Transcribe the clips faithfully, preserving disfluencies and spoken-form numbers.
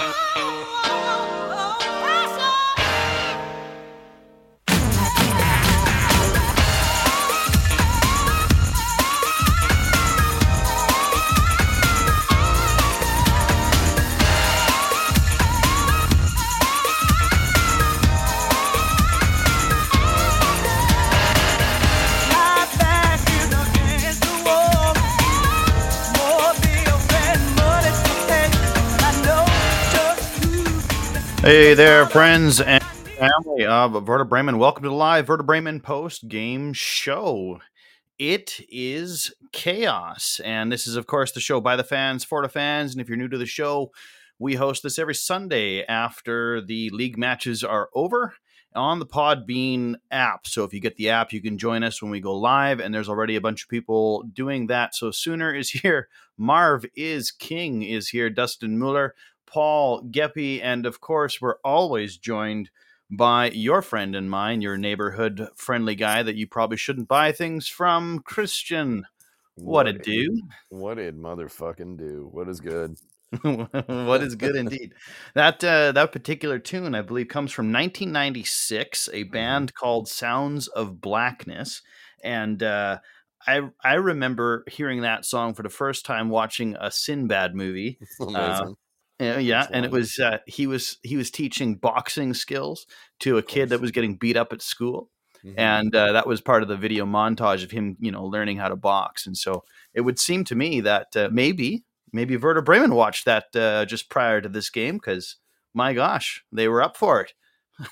Hey there, friends and family of Werder Bremen. Welcome to the live Werder Bremen post-game show. It is chaos, and this is, of course, the show by the fans, for the fans. And if you're new to the show, we host this every Sunday after the league matches are over on the Podbean app. So if you get the app, you can join us when we go live, and there's already a bunch of people doing that. So Sooner is here, Marv is King is here, Dustin Mueller, Paul Geppy, and of course, we're always joined by your friend and mine, your neighborhood friendly guy that you probably shouldn't buy things from, Christian. What it do? What it motherfucking do? What is good? What is good indeed? That uh, that particular tune, I believe, comes from nineteen ninety-six, a band mm-hmm. called Sounds of Blackness, and uh, I I remember hearing that song for the first time watching a Sinbad movie. Amazing. Uh, Yeah, yeah, and it was uh, he was he was teaching boxing skills to a kid that was getting beat up at school, mm-hmm. and uh, that was part of the video montage of him, you know, learning how to box. And so it would seem to me that uh, maybe maybe Werder Bremen watched that uh, just prior to this game because my gosh, they were up for it.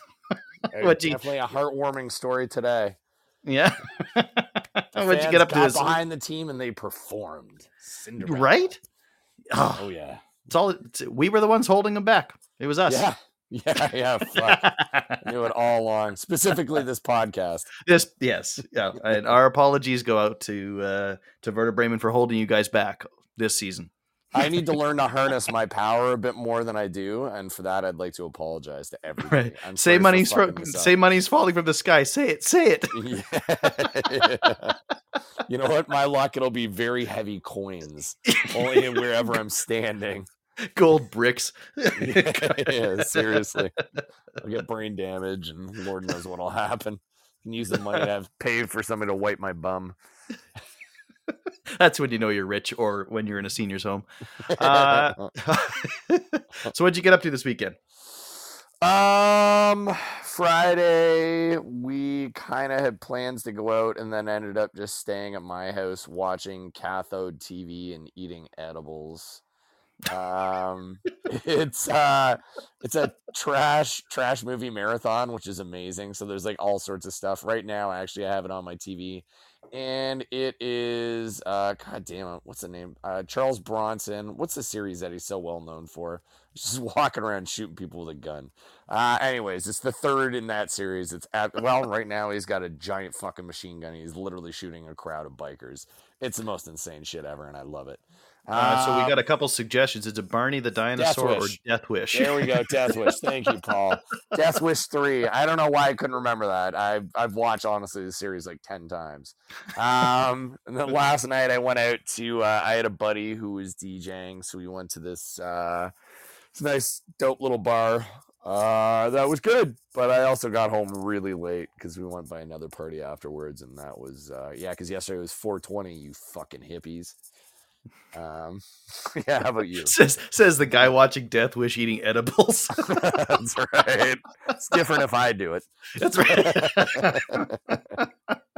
What definitely you... a heartwarming story today. Yeah, what'd you get up got to? This behind the team and they performed. Cinderella. Right? Oh, oh yeah. It's all it's, we were the ones holding them back. It was us. Yeah, yeah, yeah. Fuck. I knew it all along. Specifically, this podcast. This, yes, yeah. And our apologies go out to uh, to Werder Bremen for holding you guys back this season. I need to learn to harness my power a bit more than I do, and for that, I'd like to apologize to everybody. Right. I'm say money's for, say money's falling from the sky. Say it. Say it. Yeah. Yeah. You know what? My luck, it'll be very heavy coins, only wherever I'm standing. Gold bricks. yeah, yeah, seriously. I'll get brain damage, and Lord knows what'll happen. I can use the money to have paid for somebody to wipe my bum. That's when you know you're rich, or when you're in a senior's home. Uh, so what'd you get up to this weekend? Um, Friday, we kind of had plans to go out and then ended up just staying at my house watching Cathode T V and eating edibles. Um, it's uh, it's a trash trash movie marathon, which is amazing. So there's like all sorts of stuff right now. Actually, I have it on my T V, and it is uh, god damn it, what's the name? Uh, Charles Bronson. What's the series that he's so well known for? Just walking around shooting people with a gun. Uh, anyways, it's the third in that series. It's at, well, right now he's got a giant fucking machine gun. He's literally shooting a crowd of bikers. It's the most insane shit ever, and I love it. Uh, so we got a couple suggestions. It's a Barney the Dinosaur or Death Wish. There we go, Death Wish. Thank you, Paul. Death Wish three. I don't know why I couldn't remember that. I've I've watched honestly the series like ten times. Um, and then last night I went out to. Uh, I had a buddy who was DJing, so we went to this. Uh, it's a nice, dope little bar. Uh, that was good, but I also got home really late because we went by another party afterwards, and that was uh, yeah. Because yesterday was four twenty. You fucking hippies. Um, yeah, how about you? Says says the guy watching Death Wish eating edibles. That's right. It's different if I do it. That's right.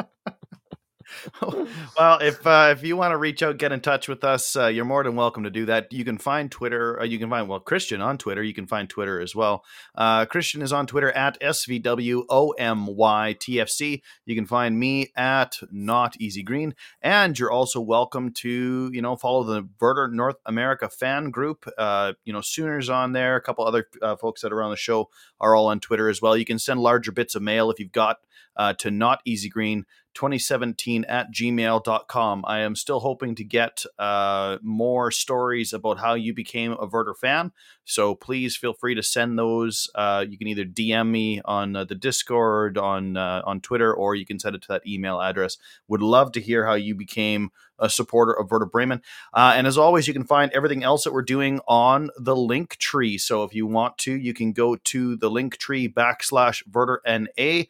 Well, if uh, if you want to reach out, get in touch with us, uh, you're more than welcome to do that. You can find Twitter. Uh, you can find, well, Christian on Twitter. You can find Twitter as well. Uh, Christian is on Twitter at S V W O M Y T F C. You can find me at Not Easy Green. And you're also welcome to, you know, follow the Werder North America fan group. Uh, you know, Sooners on there. A couple other uh, folks that are on the show are all on Twitter as well. You can send larger bits of mail if you've got uh, to noteasygreen twenty seventeen at gmail dot com. I am still hoping to get uh, more stories about how you became a Verter fan. So please feel free to send those. Uh, you can either D M me on uh, the Discord, on uh, on Twitter, or you can send it to that email address. Would love to hear how you became a supporter of Werder Bremen. Uh, and as always, you can find everything else that we're doing on the link tree. So if you want to, you can go to the link tree backslash Werder N A,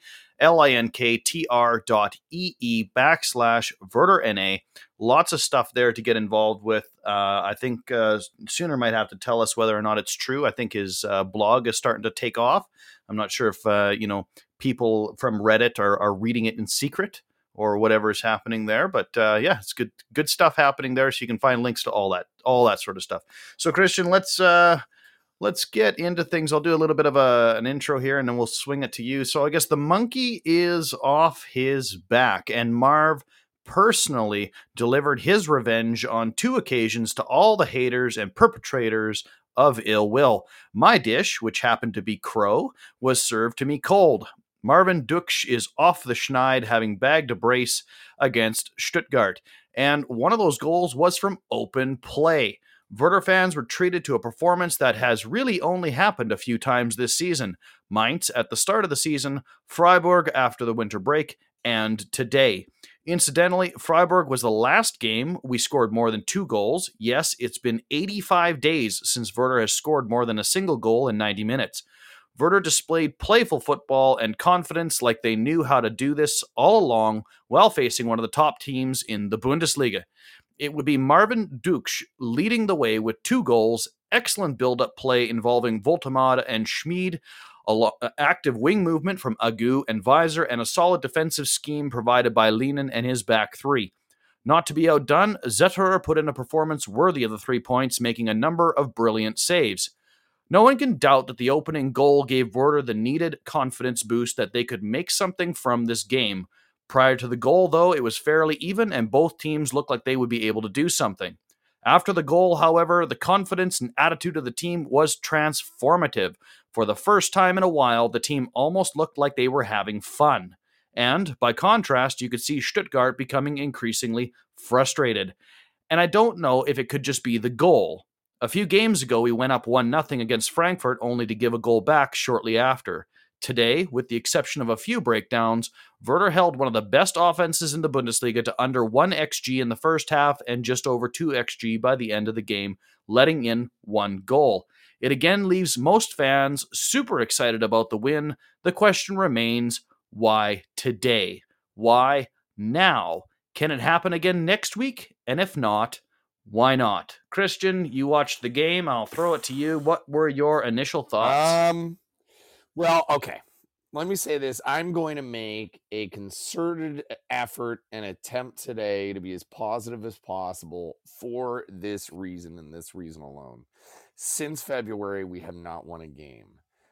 L-I-N-K-T-R dot E-E backslash Werder N A. Lots of stuff there to get involved with. Uh, I think uh, Sooner might have to tell us whether or not it's true. I think his uh, blog is starting to take off. I'm not sure if, uh, you know, people from Reddit are, are reading it in secret or whatever is happening there. But uh, yeah, it's good good stuff happening there. So you can find links to all that, all that sort of stuff. So Christian, let's uh, let's get into things. I'll do a little bit of a, an intro here and then we'll swing it to you. So I guess the monkey is off his back, and Marv personally delivered his revenge on two occasions to all the haters and perpetrators of ill will. My dish, which happened to be crow, was served to me cold. Marvin Duksch is off the schneid, having bagged a brace against Stuttgart. And one of those goals was from open play. Werder fans were treated to a performance that has really only happened a few times this season. Mainz at the start of the season, Freiburg after the winter break, and today. Incidentally, Freiburg was the last game we scored more than two goals. Yes, it's been eighty-five days since Werder has scored more than a single goal in ninety minutes. Werder displayed playful football and confidence like they knew how to do this all along while facing one of the top teams in the Bundesliga. It would be Marvin Duksch leading the way with two goals, excellent build-up play involving Voltemade and Schmid, a lo- active wing movement from Agu and Weiser, and a solid defensive scheme provided by Lehnen and his back three. Not to be outdone, Zetterer put in a performance worthy of the three points, making a number of brilliant saves. No one can doubt that the opening goal gave Werder the needed confidence boost that they could make something from this game. Prior to the goal, though, it was fairly even and both teams looked like they would be able to do something. After the goal, however, the confidence and attitude of the team was transformative. For the first time in a while, the team almost looked like they were having fun. And, by contrast, you could see Stuttgart becoming increasingly frustrated. And I don't know if it could just be the goal. A few games ago, we went up one nothing against Frankfurt only to give a goal back shortly after. Today, with the exception of a few breakdowns, Werder held one of the best offenses in the Bundesliga to under one X G in the first half and just over two X G by the end of the game, letting in one goal. It again leaves most fans super excited about the win. The question remains, why today? Why now? Can it happen again next week? And if not, why not? Christian, you watched the game. I'll throw it to you. What were your initial thoughts? Um, well, okay. Let me say this. I'm going to make a concerted effort and attempt today to be as positive as possible for this reason and this reason alone. Since February, we have not won a game.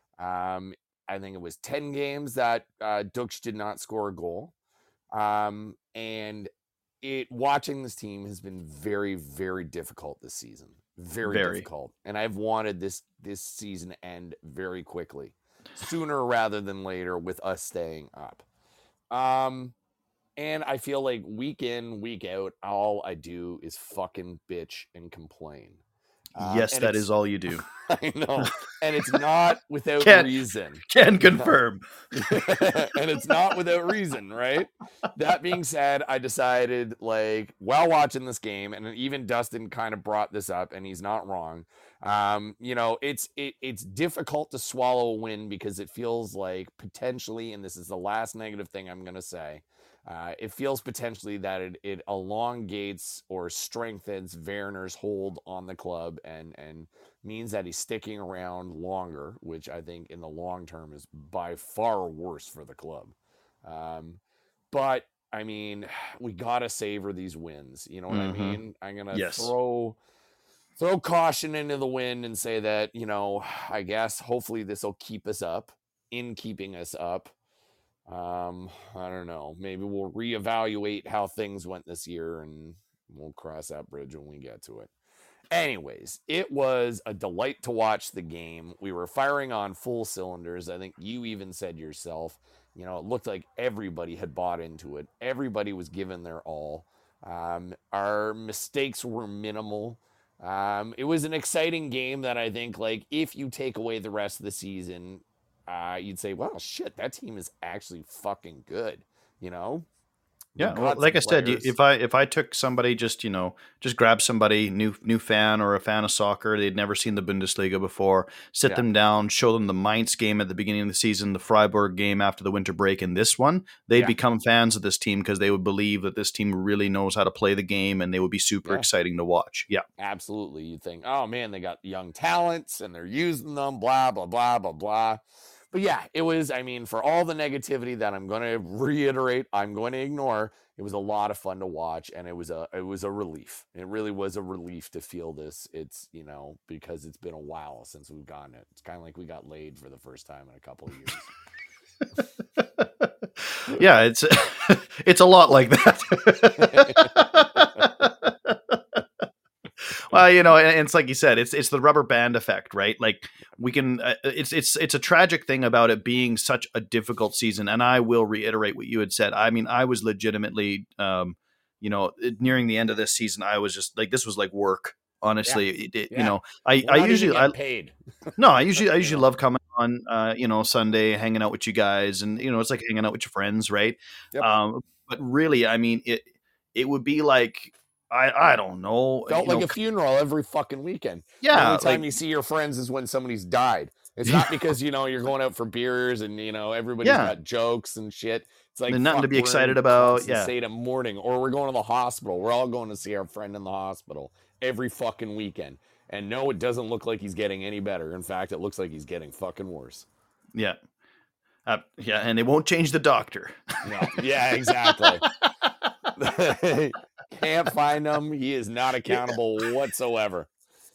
Um, I think it was ten games that uh, Duksch did not score a goal. Um, and it watching this team has been very, very difficult this season. Very, very difficult. And I've wanted this this season to end very quickly, sooner rather than later, with us staying up. Um, and I feel like week in, week out, all I do is fucking bitch and complain. Um, yes, that is all you do. I know. And it's not without can, reason. Can confirm. And it's not without reason, right? That being said, I decided, like, while watching this game, and even Dustin kind of brought this up, and he's not wrong. Um, you know, it's it, it's difficult to swallow a win because it feels like potentially, and this is the last negative thing I'm going to say, Uh, it feels potentially that it, it elongates or strengthens Werner's hold on the club and, and means that he's sticking around longer, which I think in the long term is by far worse for the club. Um, but, I mean, we got to savor these wins. You know what mm-hmm. I mean? I'm going to yes. throw throw caution into the wind and say that, you know, I guess hopefully this will keep us up in keeping us up. Um, I don't know. Maybe we'll reevaluate how things went this year and we'll cross that bridge when we get to it. Anyways, it was a delight to watch the game. We were firing on full cylinders. I think you even said yourself You know, it looked like everybody had bought into it. Everybody was giving their all. Um, our mistakes were minimal. Um, it was an exciting game that I think, like, if you take away the rest of the season, uh, you'd say, well, shit, that team is actually fucking good, you know? Yeah, well, like I said, if I if I took somebody, just you know, just grab somebody new new fan or a fan of soccer, they'd never seen the Bundesliga before, sit yeah. them down, show them the Mainz game at the beginning of the season, the Freiburg game after the winter break, and this one, they'd yeah. become fans of this team because they would believe that this team really knows how to play the game, and they would be super yeah. exciting to watch. Yeah, absolutely. You'd think, oh man, they got young talents and they're using them, blah blah blah blah blah. But yeah, it was, I mean, for all the negativity that I'm going to reiterate, I'm going to ignore, it was a lot of fun to watch, and it was a it was a relief. It really was a relief to feel this. It's, you know, because it's been a while since we've gotten it. It's kind of like we got laid for the first time in a couple of years. Yeah, it's it's a lot like that. Well, you know, and it's like you said, it's it's the rubber band effect, right? Like we can, uh, it's it's it's a tragic thing about it being such a difficult season. And I will reiterate what you had said. I mean, I was legitimately, um, you know, nearing the end of this season, I was just like, this was like work. Honestly, yeah. it, it, yeah. you know, I well, I usually I paid. no, I usually I usually love coming on, uh, you know, Sunday, hanging out with you guys, and you know, it's like hanging out with your friends, right? Yep. Um, but really, I mean, it it would be like. I, I don't know. Felt you like know, a funeral every fucking weekend. Yeah. The only time like, you see your friends is when somebody's died. It's not because, you know, you're going out for beers and, you know, everybody's yeah. got jokes and shit. It's like and nothing to be excited about. Yeah. State of mourning, or we're going to the hospital. We're all going to see our friend in the hospital every fucking weekend. And no, it doesn't look like he's getting any better. In fact, it looks like he's getting fucking worse. Yeah. Uh, yeah. And they won't change the doctor. No. Yeah, exactly. Can't find him. He is not accountable whatsoever.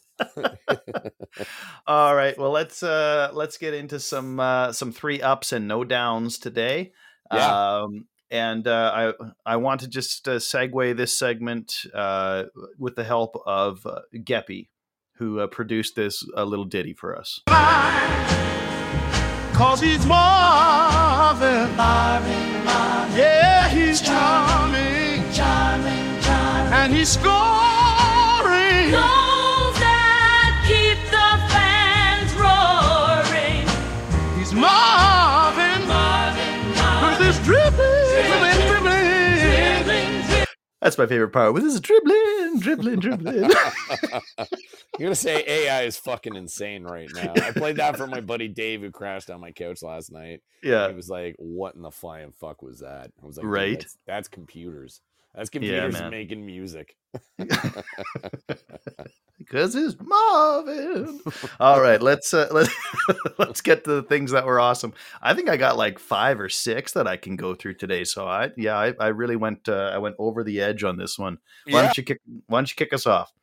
All right. Well, let's uh, let's get into some uh, some three ups and no downs today. Yeah. Um, and uh, I I want to just uh, segue this segment uh, with the help of uh, Geppy, who uh, produced this uh, little ditty for us. Cause he's Marvin, Marvin, Marvin. Yeah, he's charming, charming, charming, and he's scoring goals that keep the fans roaring. He's Marvin, Marvin, Marvin. with his dribbling, dribbling, dribbling, dribbling, dribbling. That's my favorite part. With his dribbling, dribbling, dribbling. You're gonna say A I is fucking insane right now. I played that for my buddy Dave, who crashed on my couch last night. Yeah, he was like, "What in the flying fuck was that?" I was like, "Right, that's, that's computers. That's computers yeah, making music." Because it's Marvin. All right, let's uh, let's let's get to the things that were awesome. I think I got like five or six that I can go through today. So I yeah, I, I really went uh, I went over the edge on this one. Why yeah. don't you kick Why don't you kick us off?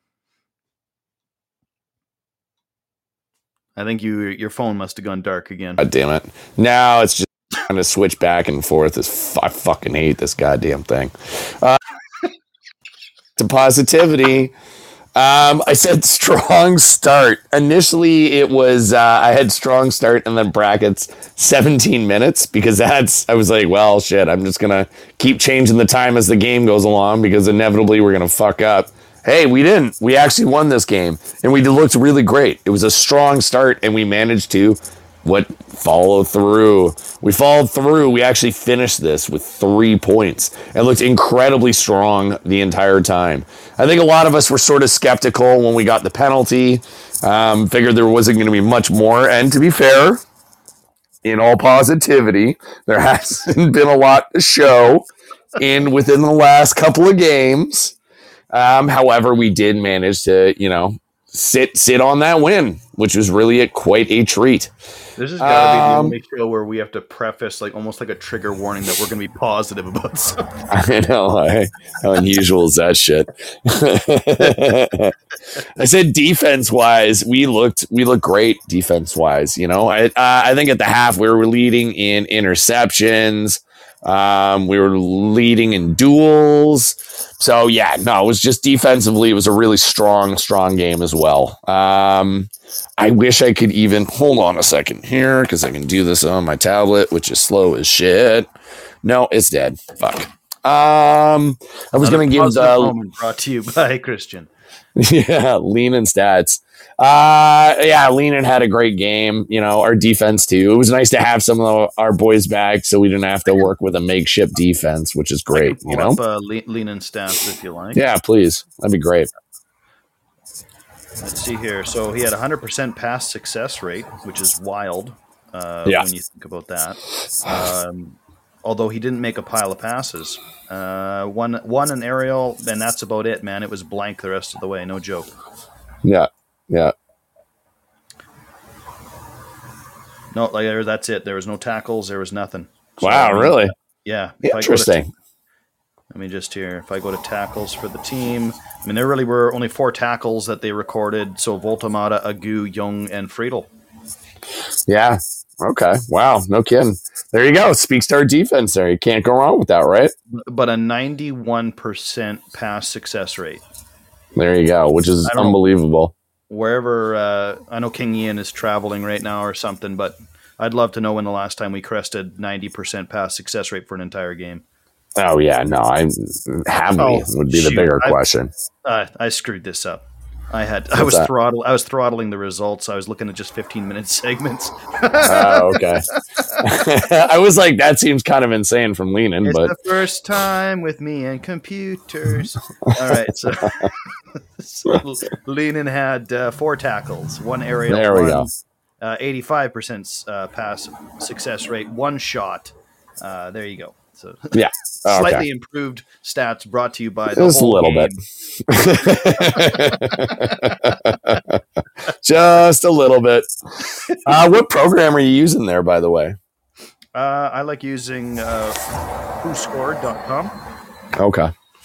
I think you your phone must have gone dark again. God damn it! Now it's just trying to switch back and forth. This I fucking hate this goddamn thing. Uh, to positivity. Um, I said strong start. Initially, it was uh, I had strong start and then brackets seventeen minutes because that's I was like, well, shit. I'm just gonna keep changing the time as the game goes along because inevitably we're gonna fuck up. Hey, we didn't. We actually won this game, and we looked really great. It was a strong start, and we managed to what follow through. We followed through. We actually finished this with three points and looked incredibly strong the entire time. I think a lot of us were sort of skeptical when we got the penalty. Um, figured there wasn't going to be much more. And to be fair, in all positivity, there hasn't been a lot to show in within the last couple of games. Um, however, we did manage to, you know, sit sit on that win, which was really a, quite a treat. This has got to um, be the only show where we have to preface, like, almost like a trigger warning that we're going to be positive about something. I know. I, how unusual is that shit? I said defense-wise, we looked we looked great defense-wise. You know, I uh, I think at the half we were leading in interceptions. Um, we were leading in duels. So yeah, no, it was just defensively. It was a really strong, strong game as well. Um, I wish I could even hold on a second here because I can do this on my tablet, which is slow as shit. No, it's dead. Fuck. Um, I was going to give the moment brought to you by Christian. yeah, Lean and stats. Uh, yeah, Leanin had a great game. You know, our defense too. It was nice to have some of our boys back, so we didn't have to work with a makeshift defense, which is great. You know, up, uh, Leanin stats if you like. Yeah, please. That'd be great. Let's see here. So he had a hundred percent pass success rate, which is wild. Uh, yeah. when you think about that. Um, although he didn't make a pile of passes. Uh, one, one an aerial, and that's about it, man. It was blank the rest of the way. No joke. Yeah. Yeah. No, like there, that's it. There was no tackles. There was nothing. So, wow, I mean, really? Yeah. Interesting. To, let me just here. If I go to tackles for the team, I mean, there really were only four tackles that they recorded. So Voltamata, Agu, Young, and Friedel. Yeah. Okay. Wow. No kidding. There you go. Speaks to our defense there. You can't go wrong with that, right? But a ninety-one percent pass success rate. There you go, which is unbelievable. Know, wherever, uh, I know King Ian is traveling right now or something, but I'd love to know when the last time we crested ninety percent pass success rate for an entire game. Oh, yeah. No, I have we oh, would be shoot. the bigger I, question. Uh, I screwed this up. I had What's I was throttle I was throttling the results. I was looking at just fifteen minute segments. Oh, okay. I was like, that seems kind of insane from Leanin, it's but the first time with me and computers. All right, so, so Leanin had uh, four tackles, one aerial, there we one, go. Uh, eighty-five percent uh, pass success rate, one shot. Uh, there you go. So yeah, oh, slightly okay. improved stats brought to you by the just whole a little game. bit, just a little bit. Uh, what program are you using there, by the way? Uh, I like using uh, who scored dot com. Okay.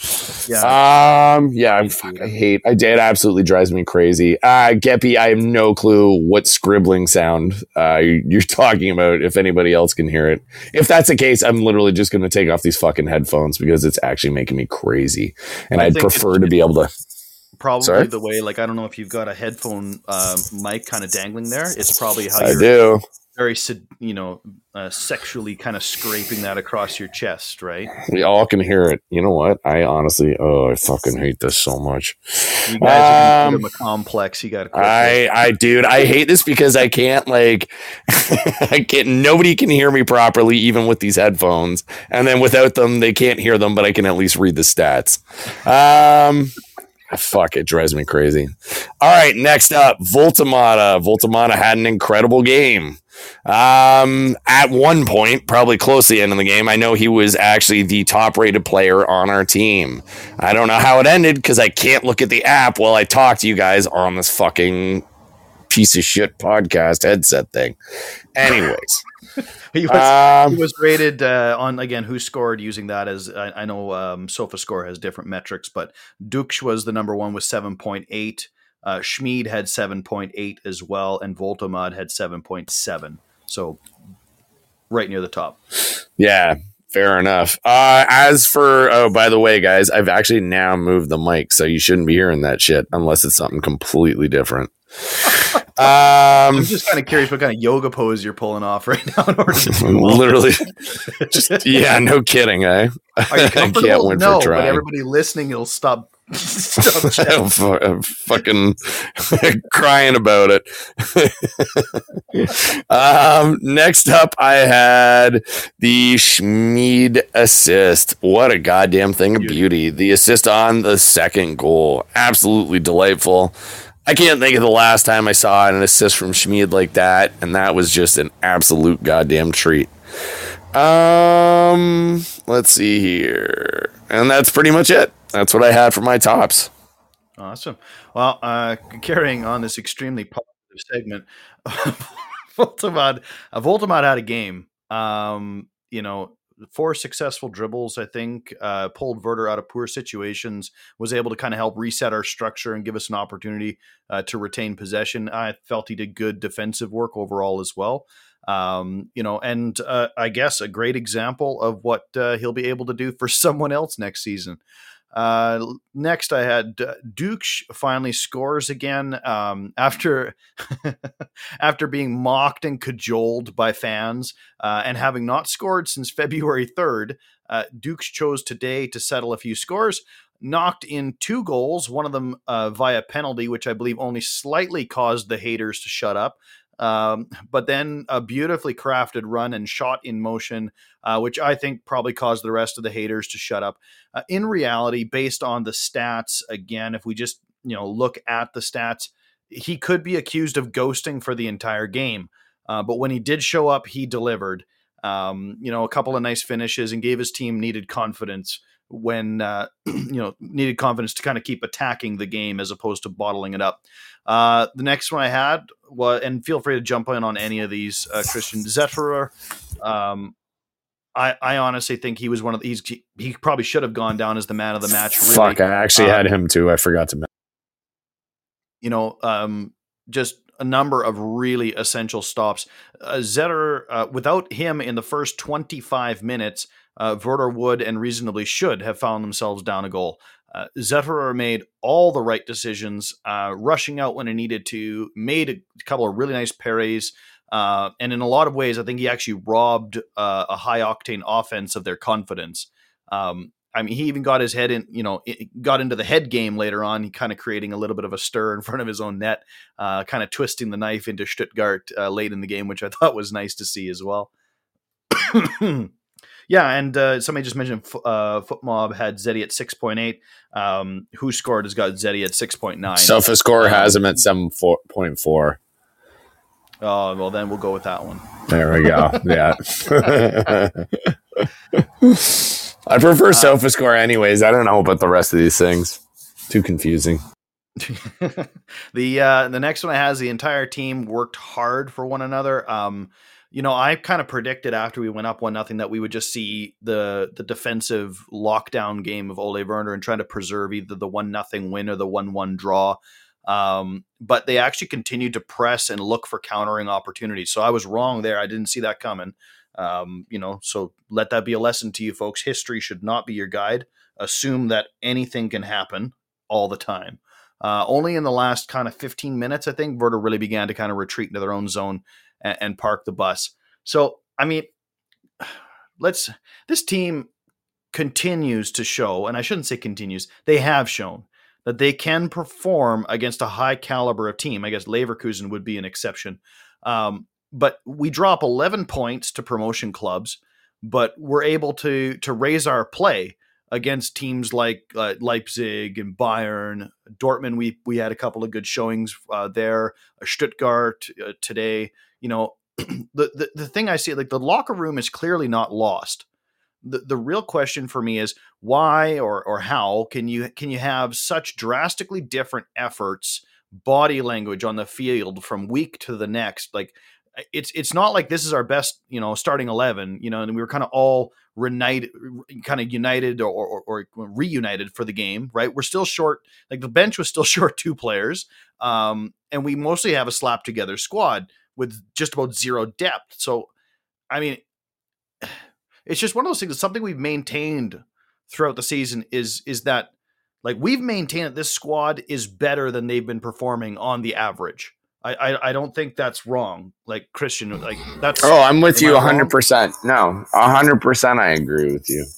Yeah. Um. Yeah. I, fuck, I hate. I did. Absolutely drives me crazy. Uh, Geppy, I have no clue what scribbling sound uh, you're talking about. If anybody else can hear it, if that's the case, I'm literally just going to take off these fucking headphones because it's actually making me crazy, and I I'd prefer to be able to. Probably Sorry? the way, like I don't know if you've got a headphone uh, mic kind of dangling there. It's probably how I you're do. very, you know, uh, sexually kind of scraping that across your chest, right? We all can hear it. You know what? I honestly, oh, I fucking hate this so much. You guys um, are a complex. You got to. I, I, dude, I hate this because I can't like, I can't. Nobody can hear me properly, even with these headphones. And then without them, they can't hear them, but I can at least read the stats. Um. Fuck, it drives me crazy. All right, next up, Voltamata. Voltamata had an incredible game. Um, at one point, probably close to the end of the game, I know he was actually the top-rated player on our team. I don't know how it ended because I can't look at the app while I talk to you guys on this fucking piece of shit podcast headset thing. Anyways. He was, um, he was rated uh, on, again, who scored using that as, I, I know um, SofaScore has different metrics, but Dukes was the number one with seven point eight. Uh, Schmid had seven point eight as well, and Voltamad had seven point seven. So right near the top. Yeah, fair enough. Uh, as for, oh, by the way, guys, I've actually now moved the mic, so you shouldn't be hearing that shit unless it's something completely different. Um, I'm just kind of curious what kind of yoga pose you're pulling off right now. In order to literally, just, yeah, no kidding, eh? Are you I can't win no, for trying. But everybody listening will stop. stop I'm fucking crying about it. um, next up, I had the Schmid assist. What a goddamn thing of beauty! The assist on the second goal, absolutely delightful. I can't think of the last time I saw an assist from Schmid like that, and that was just an absolute goddamn treat. Um, let's see here. And that's pretty much it. That's what I had for my tops. Awesome. Well, uh, carrying on this extremely positive segment, Voltamad, uh, Voltamad had a game. Um, you know, four successful dribbles, I think, uh, pulled Werder out of poor situations, was able to kind of help reset our structure and give us an opportunity uh, to retain possession. I felt he did good defensive work overall as well. Um, you know, and uh, I guess a great example of what uh, he'll be able to do for someone else next season. Uh, next, I had uh, Dukes finally scores again um, after after being mocked and cajoled by fans uh, and having not scored since February third. Uh, Dukes chose today to settle a few scores, knocked in two goals, one of them uh, via penalty, which I believe only slightly caused the haters to shut up. Um, but then a beautifully crafted run and shot in motion, uh, which I think probably caused the rest of the haters to shut up. Uh, in reality, based on the stats, again, if we just, you know, look at the stats, he could be accused of ghosting for the entire game. Uh, but when he did show up, he delivered, um, you know, a couple of nice finishes and gave his team needed confidence when, uh, you know, needed confidence to kind of keep attacking the game as opposed to bottling it up. Uh, the next one I had was, and feel free to jump in on any of these, uh, Christian Zetterer. Um, I, I honestly think he was one of these. He, he probably should have gone down as the man of the match. Really. Fuck, I actually um, had him too. I forgot to mention. You know, um, just a number of really essential stops. Uh, Zetterer, uh, without him in the first twenty-five minutes, uh, Werder would and reasonably should have found themselves down a goal. Uh, Zetterer made all the right decisions, uh, rushing out when he needed to, made a couple of really nice parries, uh, and in a lot of ways, I think he actually robbed uh, a high-octane offense of their confidence. Um, I mean, he even got his head in, you know, it got into the head game later on, he kind of creating a little bit of a stir in front of his own net, uh, kind of twisting the knife into Stuttgart uh, late in the game, which I thought was nice to see as well. Yeah, and uh, somebody just mentioned uh, FootMob had Zeddy at six point eight. Um, Who Scored has got Zeddy at six point nine. SofaScore um, has him at seven point four. Oh, well, then we'll go with that one. There we go. Yeah. I prefer SofaScore anyways. I don't know about the rest of these things. Too confusing. the uh, the next one I has the entire team worked hard for one another. Um, you know, I kind of predicted after we went up one nothing that we would just see the the defensive lockdown game of Ole Werner and trying to preserve either the one nothing win or the one one draw. Um, but they actually continued to press and look for countering opportunities. So I was wrong there. I didn't see that coming. Um, you know, so let that be a lesson to you folks. History should not be your guide. Assume that anything can happen all the time. Uh, only in the last kind of fifteen minutes, I think, Werder really began to kind of retreat into their own zone and, and park the bus. So, I mean, let's, this team continues to show, and I shouldn't say continues, they have shown that they can perform against a high caliber of team. I guess Leverkusen would be an exception. Um, but we drop eleven points to promotion clubs, but we're able to, to raise our play against teams like uh, Leipzig and Bayern, Dortmund. We we had a couple of good showings uh, there. Stuttgart uh, today. You know, the, the the thing I see, like the locker room is clearly not lost. The the real question for me is why or or how can you can you have such drastically different efforts, body language on the field from week to the next? Like it's it's not like this is our best, you know, starting eleven, you know, and we were kind of all reunited, kind of united or, or, or reunited for the game, right? We're still short, like the bench was still short two players, um, and we mostly have a slap together squad with just about zero depth. So, I mean, it's just one of those things. It's something we've maintained throughout the season is is that like we've maintained that this squad is better than they've been performing on the average. I, I, I don't think that's wrong. Like Christian, like that's. Oh, I'm with you a one hundred percent. No, one hundred percent I agree with you.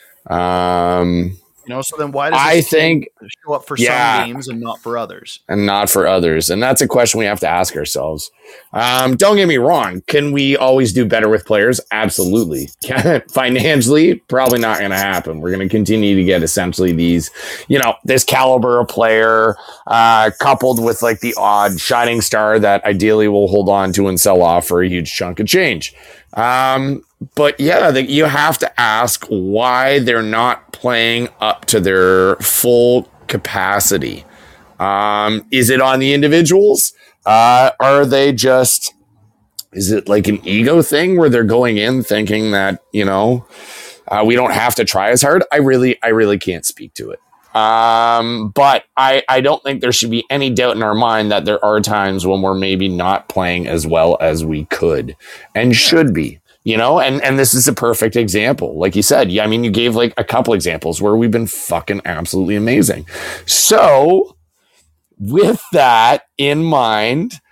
Um, you know, so then why does I this think show up for yeah. some games and not for others? And not for others. And that's a question we have to ask ourselves. Um, don't get me wrong. Can we always do better with players? Absolutely. Financially, probably not going to happen. We're going to continue to get essentially these, you know, this caliber of player uh, coupled with like the odd shining star that ideally we'll hold on to and sell off for a huge chunk of change. Um, but yeah, the, you have to ask why they're not playing up to their full capacity. Um, is it on the individuals? Uh, are they just Is it like an ego thing where they're going in thinking that, you know, uh, we don't have to try as hard? I really, I really can't speak to it. Um, but I, I don't think there should be any doubt in our mind that there are times when we're maybe not playing as well as we could and should be, you know, and, and this is a perfect example. Like you said, yeah, I mean, you gave like a couple examples where we've been fucking absolutely amazing. So with that in mind,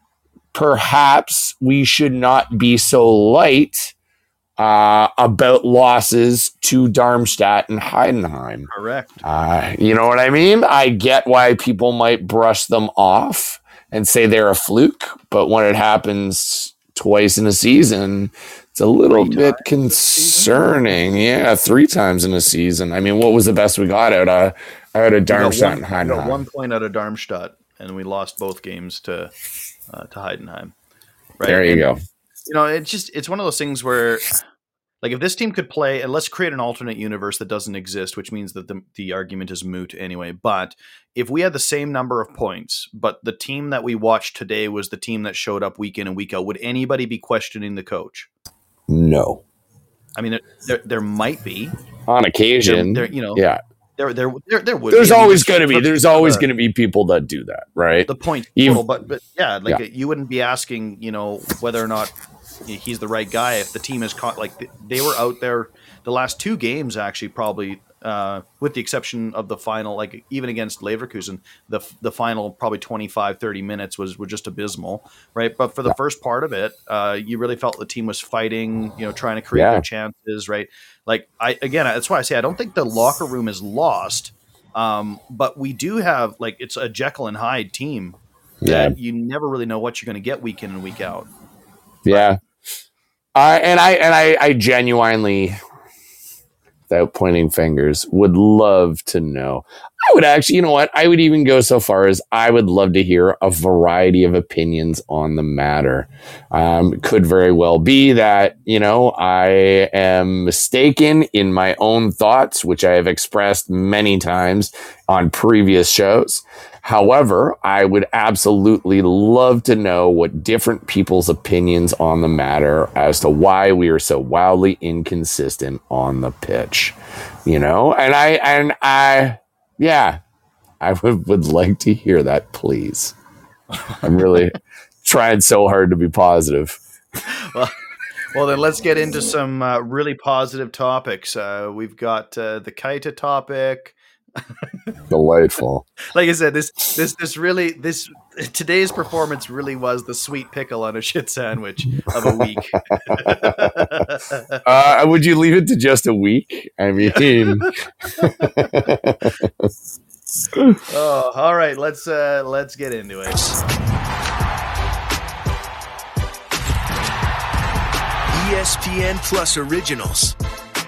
perhaps we should not be so light Uh, about losses to Darmstadt and Heidenheim. Correct. Uh, you know what I mean? I get why people might brush them off and say they're a fluke, but when it happens twice in a season, it's a little Three bit times concerning. Yeah, three times in a season. I mean, what was the best we got out of out of We got Darmstadt one, and we got Heidenheim? one point out of Darmstadt, and we lost both games to uh, to Heidenheim. Right? There you And, go. You know, it's just it's one of those things where, like, if this team could play, and let's create an alternate universe that doesn't exist, which means that the the argument is moot anyway. But if we had the same number of points, but the team that we watched today was the team that showed up week in and week out, would anybody be questioning the coach? No. I mean, there there might be On there, occasion, there you know yeah. there there there, there would. There's be. I mean, always just going to be. for- There's for always the- going to be people that do that, right? the point Even- total, but but yeah, like Yeah. you wouldn't be asking, you know, whether or not he's the right guy if the team is caught. Like they were out there the last two games, actually, probably uh, with the exception of the final, like even against Leverkusen, the the final probably twenty-five, thirty minutes was was just abysmal, right? But for the first part of it, uh, you really felt the team was fighting, you know, trying to create Yeah. their chances, right? Like I again, that's why I say I don't think the locker room is lost. Um, but we do have like it's a Jekyll and Hyde team Yeah. that you never really know what you're going to get week in and week out. Yeah. Uh, and I and I, I genuinely, without pointing fingers, would love to know. I would actually, you know what? I would even go so far as I would love to hear a variety of opinions on the matter. Um, could very well be that, you know, I am mistaken in my own thoughts, which I have expressed many times on previous shows. However, I would absolutely love to know what different people's opinions on the matter as to why we are so wildly inconsistent on the pitch, you know, and I, and I, yeah, I would, would like to hear that, please. I'm really trying so hard to be positive. Well, well, then let's get into some uh, really positive topics. Uh, we've got uh, the Keita topic. Delightful. Like I said, this this this really this today's performance really was the sweet pickle on a shit sandwich of a week. Uh, would you leave it to just a week? I mean, Oh, all right. Let's uh, let's get into it. E S P N Plus Originals.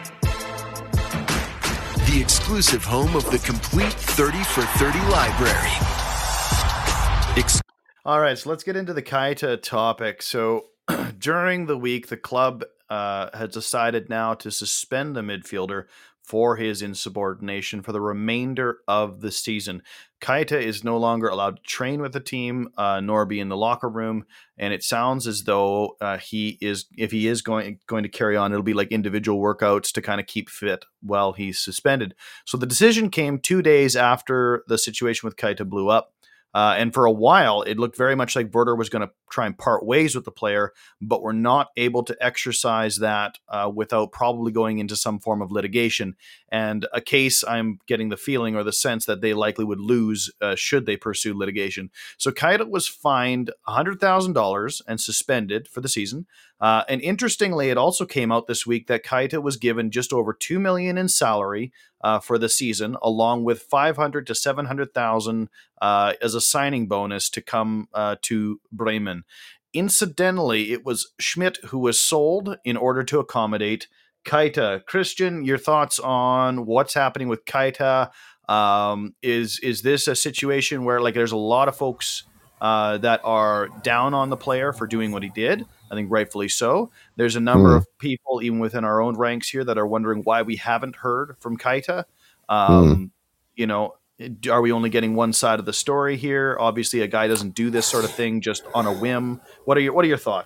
The exclusive home of the complete thirty for thirty library. Ex- All right, so let's get into the Keita topic. So during the week, the club uh, has decided now to suspend the midfielder for his insubordination for the remainder of the season. Keita is no longer allowed to train with the team, uh, nor be in the locker room. And it sounds as though uh, he is, if he is going going to carry on, it'll be like individual workouts to kind of keep fit while he's suspended. So the decision came two days after the situation with Keita blew up. Uh, and for a while, it looked very much like Werder was going to try and part ways with the player, but were not able to exercise that uh, without probably going into some form of litigation. And a case I'm getting the feeling or the sense that they likely would lose uh, should they pursue litigation. So Keita was fined one hundred thousand dollars and suspended for the season. Uh, and interestingly, it also came out this week that Keita was given just over two million dollars in salary uh, for the season, along with five hundred to seven hundred thousand uh, as a signing bonus to come uh, to Bremen. Incidentally, it was Schmidt who was sold in order to accommodate Keita. Christian, your thoughts on what's happening with Keita? Um, is is this a situation where like there's a lot of folks uh, that are down on the player for doing what he did? I think rightfully so. There's a number Mm. of people, even within our own ranks here, that are wondering why we haven't heard from Keita. Um, You know, are we only getting one side of the story here? Obviously, a guy doesn't do this sort of thing just on a whim. What are your What are your thoughts?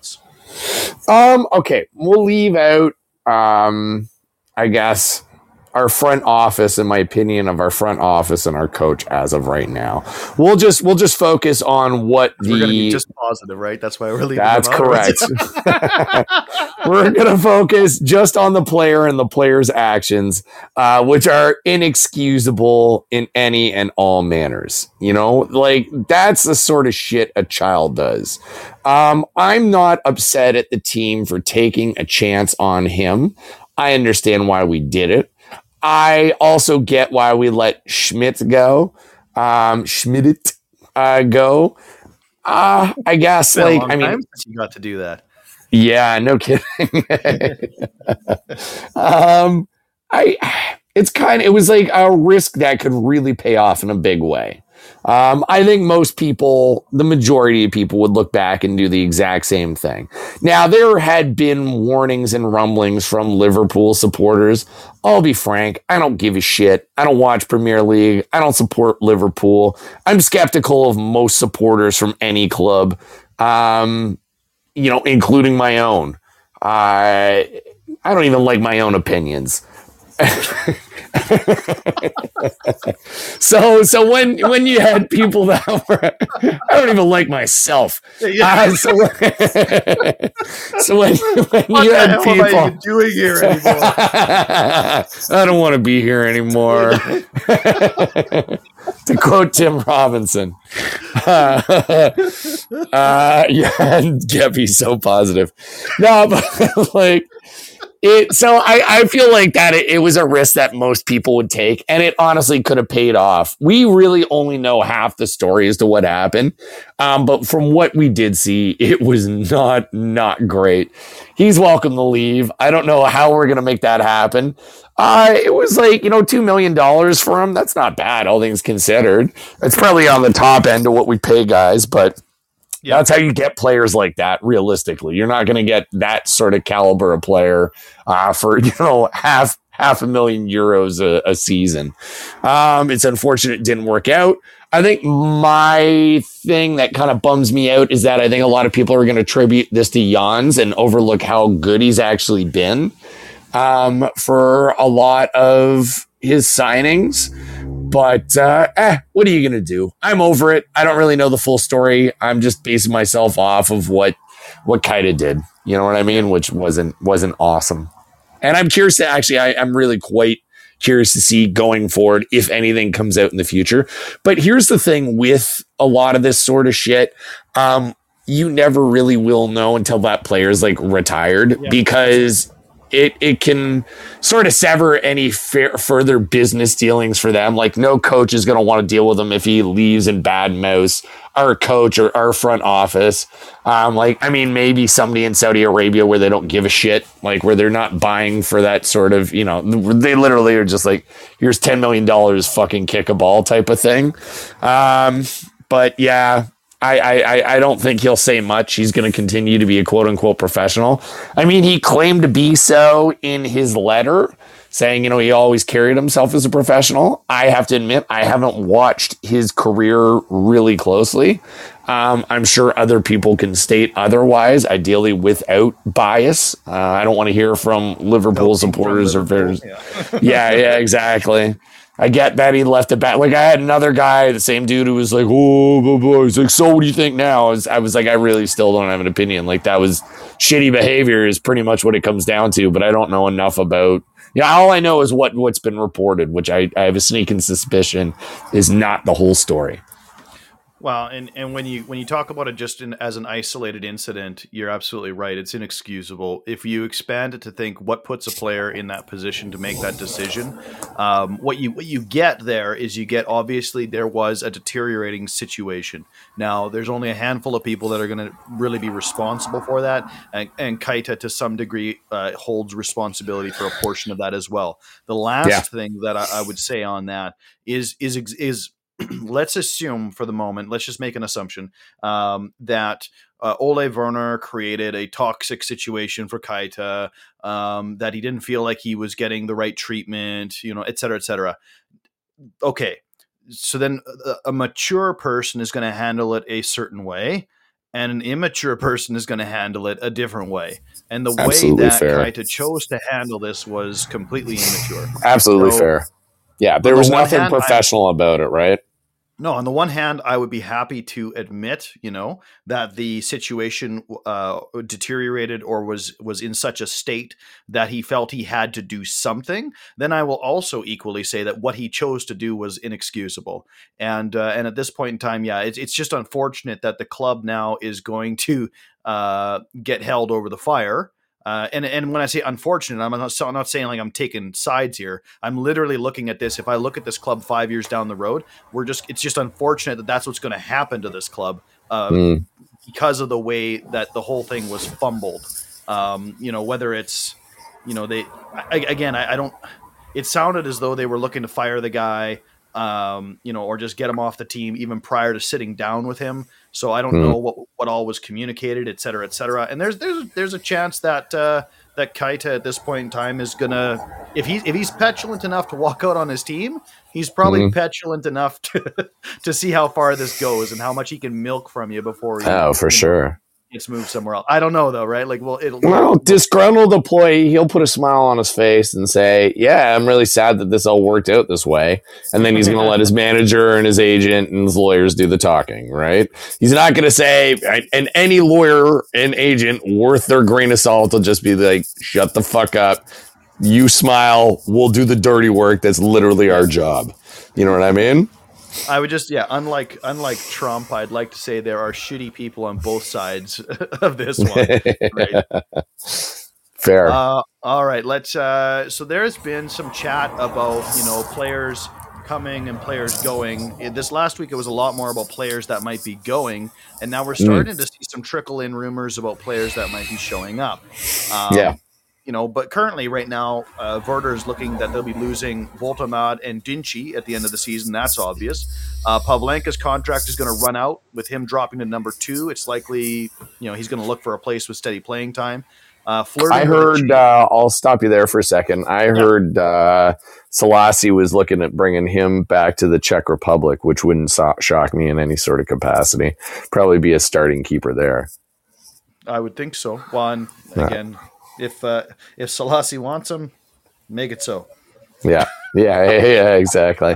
Um, okay, we'll leave out, um, I guess, our front office, in my opinion, of our front office and our coach as of right now. We'll just we'll just focus on what the We're going to be just positive, right? That's why we're leaving. That's them out. correct. We're going to focus just on the player and the player's actions, uh, which are inexcusable in any and all manners. You know, like that's the sort of shit a child does. Um, I'm not upset at the team for taking a chance on him. I understand why we did it. I also get why we let Schmidt go. Um, Schmidt uh, go. Uh, I guess, Been a like, long I mean, time since you got to do that. yeah, no kidding. um, I, it's kind of, it was like a risk that could really pay off in a big way. Um, I think most people, the majority of people would look back and do the exact same thing. Now, there had been warnings and rumblings from Liverpool supporters. I'll be frank. I don't give a shit. I don't watch Premier League. I don't support Liverpool. I'm skeptical of most supporters from any club, um, you know, including my own. Uh, I don't even like my own opinions. so so when when you had people that were, I don't even like myself. Uh, so, so when, when What you the had hell people, am I even doing here anymore? I don't want to be here anymore. To quote Tim Robinson, uh, uh, yeah, and Geppy's so positive. No, but like. It, so I, I feel like that it, it was a risk that most people would take, and it honestly could have paid off. We really only know half the story as to what happened. Um, but from what we did see, it was not, not great. He's welcome to leave. I don't know how we're going to make that happen. Uh, it was like, you know, two million dollars for him. That's not bad, all things considered. It's probably on the top end of what we pay guys, but yeah. That's how you get players like that. Realistically, you're not going to get that sort of caliber of player uh, for, you know, half half a million euros a, a season. Um, it's unfortunate it didn't work out. I think my thing that kind of bums me out is that I think a lot of people are going to attribute this to Jans and overlook how good he's actually been um, for a lot of his signings. But, uh, eh, what are you going to do? I'm over it. I don't really know the full story. I'm just basing myself off of what, what Keita did. You know what I mean? Which wasn't, wasn't awesome. And I'm curious to actually, I, I'm really quite curious to see going forward if anything comes out in the future. But here's the thing with a lot of this sort of shit. Um, you never really will know until that player's like retired yeah. because It it can sort of sever any fair, further business dealings for them. Like no coach is going to want to deal with him if he leaves in bad mouths. Our coach or our front office. Um, like, I mean, maybe somebody in Saudi Arabia where they don't give a shit, like where they're not buying for that sort of, you know, they literally are just like, here's ten million dollars, fucking kick a ball type of thing. Um, but yeah. I, I, I don't think he'll say much. He's going to continue to be a quote unquote professional. I mean, he claimed to be so in his letter, saying, you know, he always carried himself as a professional. I have to admit, I haven't watched his career really closely. Um, I'm sure other people can state otherwise, ideally without bias. Uh, I don't want to hear from Liverpool supporters from Liverpool, or yeah. yeah, yeah, exactly. I get that he left it back. Like I had another guy, the same dude who was like, oh, blah, blah. He's like, so what do you think now? I was, I was like, I really still don't have an opinion. Like that was shitty behavior is pretty much what it comes down to, but I don't know enough about, yeah, all I know is what, what's been reported, which I, I have a sneaking suspicion is not the whole story. Well, and, and when you when you talk about it just in, as an isolated incident, you're absolutely right. It's inexcusable. If you expand it to think what puts a player in that position to make that decision, um, what you what you get there is you get obviously there was a deteriorating situation. Now, there's only a handful of people that are going to really be responsible for that, and, and Keita to some degree uh, holds responsibility for a portion of that as well. The last yeah. thing that I, I would say on that is is is. Let's assume for the moment, let's just make an assumption um, that uh, Ole Werner created a toxic situation for Keita, um, that he didn't feel like he was getting the right treatment, you know, et cetera, et cetera. Okay. So then a, a mature person is going to handle it a certain way. and an immature person is going to handle it a different way. And the Absolutely way that fair. Kaita chose to handle this was completely immature. Absolutely So, fair. Yeah, there on the was one nothing hand, I- professional about it, right? No, on the one hand, I would be happy to admit, you know, that the situation uh, deteriorated or was was in such a state that he felt he had to do something. Then I will also equally say that what he chose to do was inexcusable. And uh, and at this point in time, yeah, it's it's just unfortunate that the club now is going to uh, get held over the fire. Uh, and and when I say unfortunate, I'm not, I'm not saying like I'm taking sides here. I'm literally looking at this. If I look at this club five years down the road, we're just it's just unfortunate that that's what's going to happen to this club uh, Mm. because of the way that the whole thing was fumbled. Um, you know, whether it's you know they I, again, I, I don't. It sounded as though they were looking to fire the guy, um, you know, or just get him off the team even prior to sitting down with him. So I don't Hmm. know what, what all was communicated, et cetera, et cetera. And there's there's there's a chance that uh, that Kaita at this point in time is gonna if he's if he's petulant enough to walk out on his team, he's probably Mhm. petulant enough to to see how far this goes and how much he can milk from you before he Oh, for you know, sure. gets moved somewhere else. I don't know though, right? Like, well, it'll Well, disgruntled employee, he'll put a smile on his face and say, yeah, I'm really sad that this all worked out this way. And then he's going to let his manager and his agent and his lawyers do the talking, right? He's not going to say, and any lawyer and agent worth their grain of salt will just be like, shut the fuck up. You smile. We'll do the dirty work. That's literally our job. You know what I mean? I would just, yeah, unlike unlike Trump, I'd like to say there are shitty people on both sides of this one. Right? Fair. Uh, all right, let's. Uh, so there's been some chat about you know players coming and players going. Eh, This last week it was a lot more about players that might be going, and now we're starting to see some trickle in rumors about players that might be showing up. Um, Yeah. You know, but currently, right now, uh, Werder is looking that they'll be losing Voltamad and Dinci at the end of the season. That's obvious. Uh, Pavlenka's contract is going to run out with him dropping to number two. It's likely, you know, he's going to look for a place with steady playing time. Uh, flirting I with heard, a- uh, I'll stop you there for a second. I heard uh, Selassie was looking at bringing him back to the Czech Republic, which wouldn't so- shock me in any sort of capacity. Probably be a starting keeper there. I would think so. Well, and Yeah. again, if uh, if Selassie wants him, make it so. Yeah. Yeah. Yeah, yeah exactly.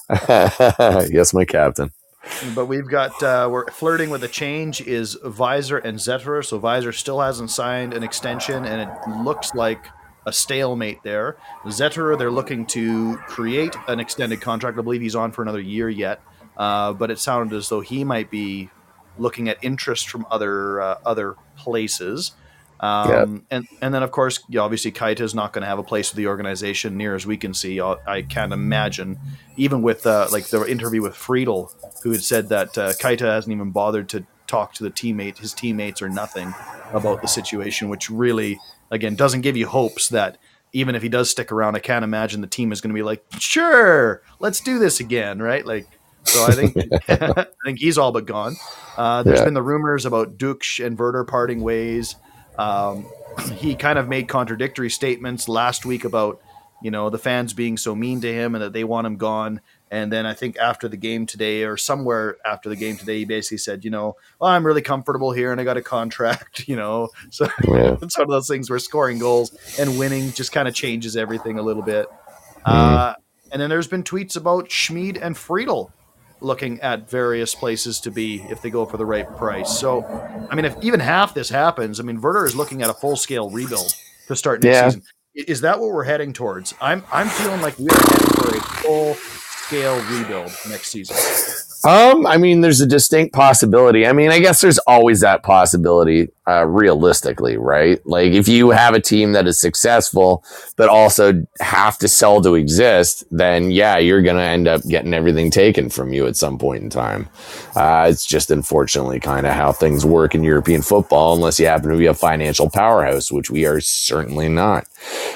Yes, my captain. But we've got uh, we're flirting with a change is Visor and Zetterer. So Visor still hasn't signed an extension, and it looks like a stalemate there. Zetterer, they're looking to create an extended contract. I believe he's on for another year yet, uh, but it sounded as though he might be looking at interest from other uh, other places. Um, and and then of course, yeah, obviously, Kaita is not going to have a place with the organization near as we can see. I, I can't imagine, even with uh, like the interview with Friedel, who had said that uh, Kaita hasn't even bothered to talk to the teammate, his teammates or nothing about the situation, which really, again, doesn't give you hopes that even if he does stick around, I can't imagine the team is going to be like, sure, let's do this again, right? Like, so I think I think he's all but gone. Uh, there's Yeah. been the rumors about Duksh and Werder parting ways. Um, he kind of made contradictory statements last week about, you know, the fans being so mean to him and that they want him gone. And then I think after the game today or somewhere after the game today, he basically said, you know, well, I'm really comfortable here and I got a contract, you know. So Yeah. it's one of those things where scoring goals and winning just kind of changes everything a little bit. Uh, and then there's been tweets about Schmid and Friedel looking at various places to be if they go for the right price. So, I mean, if even half this happens, I mean, Werder is looking at a full-scale rebuild to start next Yeah. season. I- Is that what we're heading towards? I'm I'm feeling like we are heading for a full-scale rebuild next season. Um, I mean, there's a distinct possibility. I mean, I guess there's always that possibility, uh, realistically, right? Like if you have a team that is successful, but also have to sell to exist, then yeah, you're going to end up getting everything taken from you at some point in time. Uh, it's just unfortunately kind of how things work in European football, unless you happen to be a financial powerhouse, which we are certainly not.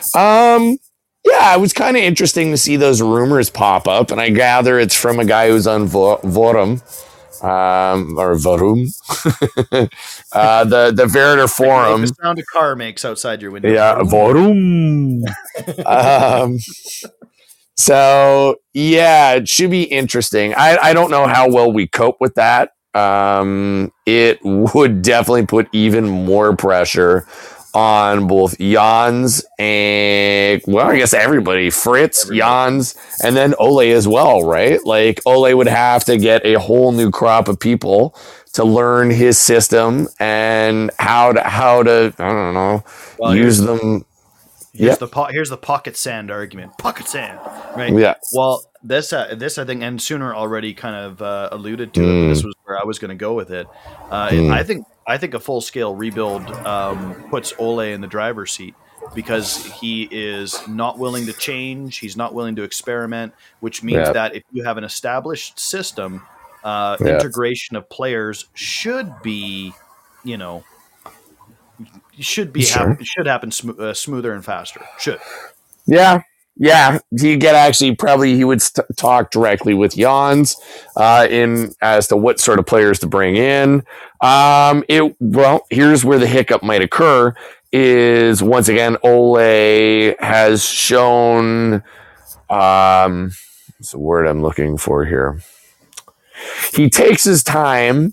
Um, Yeah, it was kind of interesting to see those rumors pop up, and I gather it's from a guy who's on Vo- Vorum, um, or Vorum, uh, the the Werder forum. Like the sound a car makes outside your window. Yeah, Vorum. um, so yeah, it should be interesting. I I don't know how well we cope with that. um, it would definitely put even more pressure on both Jans and, well, I guess everybody, Fritz, everybody. Jans, and then Ole as well, right? Like, Ole would have to get a whole new crop of people to learn his system and how to, how to I don't know, well, use them. Here's yeah. the po- here's the pocket sand argument. Pocket sand, right? Yeah. Well, this uh, this I think, and Sooner already kind of uh, alluded to Mm. it. But this was where I was going to go with it. Uh, Mm. I think I think a full scale rebuild um, puts Ole in the driver's seat because he is not willing to change. He's not willing to experiment, which means Yeah. that if you have an established system, uh, Yeah. integration of players should be, you know. Should be Sure. happen, should happen sm- uh, smoother and faster. Should. Yeah. Yeah. He get actually probably he would st- talk directly with Jans uh, in as to what sort of players to bring in. Um, it well, here's where the hiccup might occur is once again, Ole has shown um what's the word I'm looking for here? He takes his time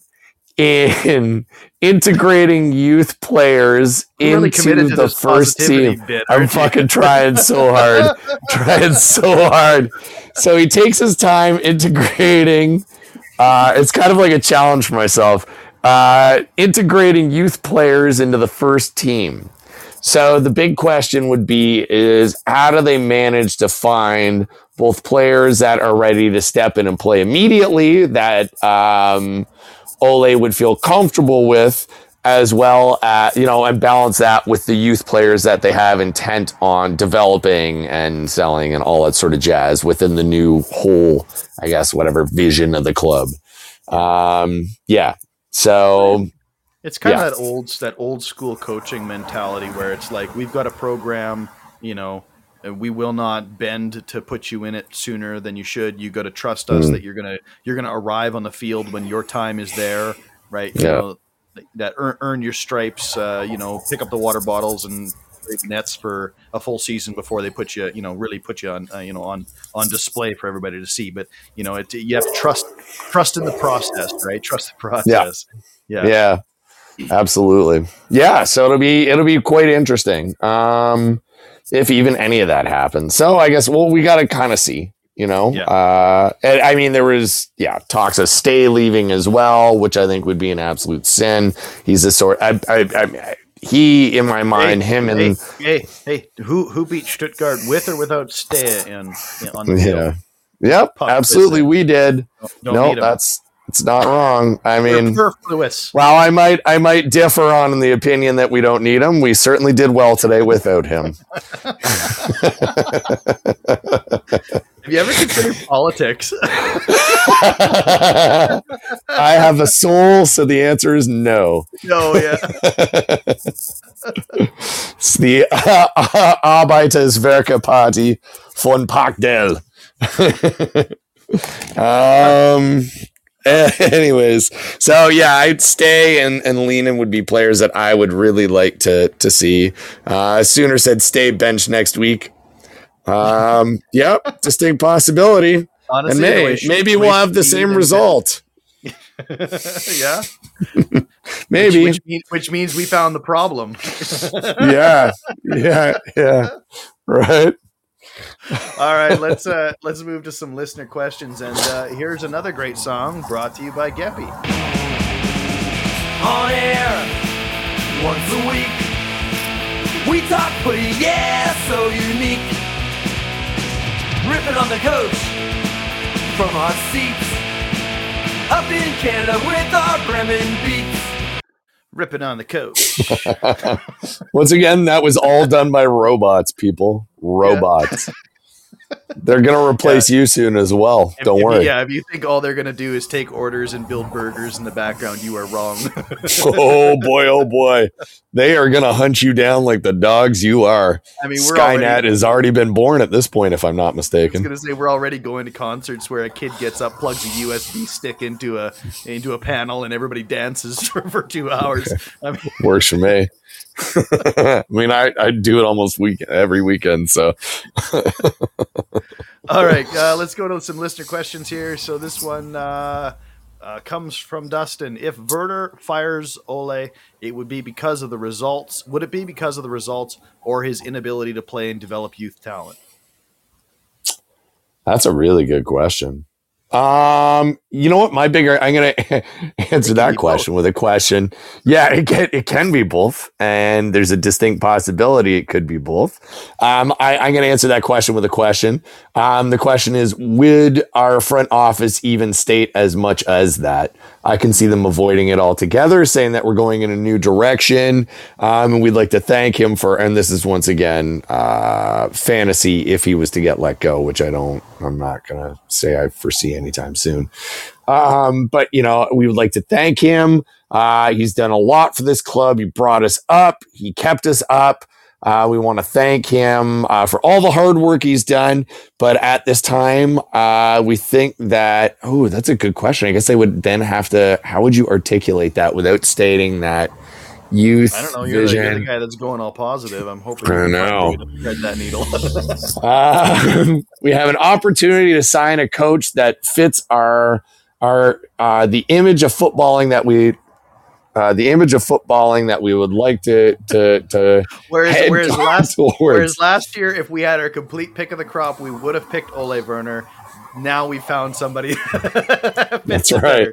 in integrating youth players You're really into committed to the this first positivity team. bit, I'm aren't you? fucking trying so hard. trying so hard. So he takes his time integrating. Uh, it's kind of like a challenge for myself. Uh, integrating youth players into the first team. So the big question would be is how do they manage to find both players that are ready to step in and play immediately that um, Ole would feel comfortable with, as well as, you know, and balance that with the youth players that they have intent on developing and selling and all that sort of jazz within the new whole, I guess, whatever vision of the club. Um, yeah. So It's kind Yeah. of that old that old school coaching mentality where it's like we've got a program, you know, and we will not bend to put you in it sooner than you should. You got to trust us Mm. that you're gonna you're gonna arrive on the field when your time is there, right? You Yeah. know, that earn, earn your stripes. Uh, you know, pick up the water bottles and nets for a full season before they put you, you know, really put you on, uh, you know, on on display for everybody to see. But you know, it, you have to trust trust in the process, right? Trust the process. Yeah. yeah, absolutely. Yeah. So it'll be, it'll be quite interesting. Um, if even any of that happens. So I guess, well, we got to kind of see, you know, Yeah. uh, and, I mean, there was, yeah, talks of Stay leaving as well, which I think would be an absolute sin. He's the sort, I, I, I he, in my mind, Hey, him hey, and hey, hey, who who beat Stuttgart with or without Stay in, in on the field? yeah, yep, Puck absolutely. Listen. We did. Don't, don't No, need 'em. that's, it's not wrong. I mean, superfluous. well, I might, I might differ on the opinion that we don't need him. We certainly did well today without him. Have you ever considered politics? I have a soul, so the answer is no. No, yeah. It's the uh, uh, Arbeiterswerke Party von Parkdale. um. Anyways, so yeah, I'd Stay and and Lehnen would be players that I would really like to to see. Uh, Sooner said Stay bench next week. Um. Yep, distinct possibility. Honestly, And the may, way she- maybe the way we'll have the she same and- result. yeah. Maybe. Which, which, mean, which means we found the problem. yeah. Yeah. Yeah. Right. All right, let's uh let's move to some listener questions, and uh, here's another great song brought to you by Geppy. On air once a week. We talk footy, yeah, so unique. Ripping on the coach from our seats. Up in Canada with our Bremen beats. Ripping on the coach. Once again, that was all done by robots, people. Robots. They're going to replace you soon as well. If- Don't if you- worry. yeah, if you think all they're going to do is take orders and build burgers in the background, you are wrong. Oh, boy. Oh, boy. They are going to hunt you down like the dogs you are. I mean, we're Skynet already, has already been born at this point, if I'm not I was mistaken. going to say we're already going to concerts where a kid gets up, plugs a U S B stick into a into a panel, and everybody dances for, for two hours. I mean, Works for me. I mean, I, I do it almost week every weekend. So, all right, uh, let's go to some listener questions here. So this one, uh, uh, comes from Dustin. If Werder fires Ole, it would be because of the results. Would it be because of the results or his inability to play and develop youth talent? That's a really good question. Um, you know what? My bigger, I'm going to answer that question both. with a question. Yeah, it can, it can be both. And there's a distinct possibility it could be both. Um, I, I'm going to answer that question with a question. Um, the question is, would our front office even state as much as that? I can see them avoiding it altogether, saying that we're going in a new direction. Um, and we'd like to thank him for, and this is once again, uh, fantasy if he was to get let go, which I don't, I'm not going to say I foresee anytime soon. Um, but, you know, we would like to thank him. Uh, he's done a lot for this club. He brought us up. He kept us up. Uh, we want to thank him uh, for all the hard work he's done. But at this time, uh, we think that, oh, that's a good question. I guess they would then have to, how would you articulate that without stating that youth I don't know. You're, vision? The, you're the guy that's going all positive. I'm hoping I you know. can thread that needle. uh, we have an opportunity to sign a coach that fits our, our uh, the image of footballing that we Uh, the image of footballing that we would like to to to whereas head whereas last towards. whereas last year, if we had our complete pick of the crop, we would have picked Ole Werner. Now we found somebody. That's right.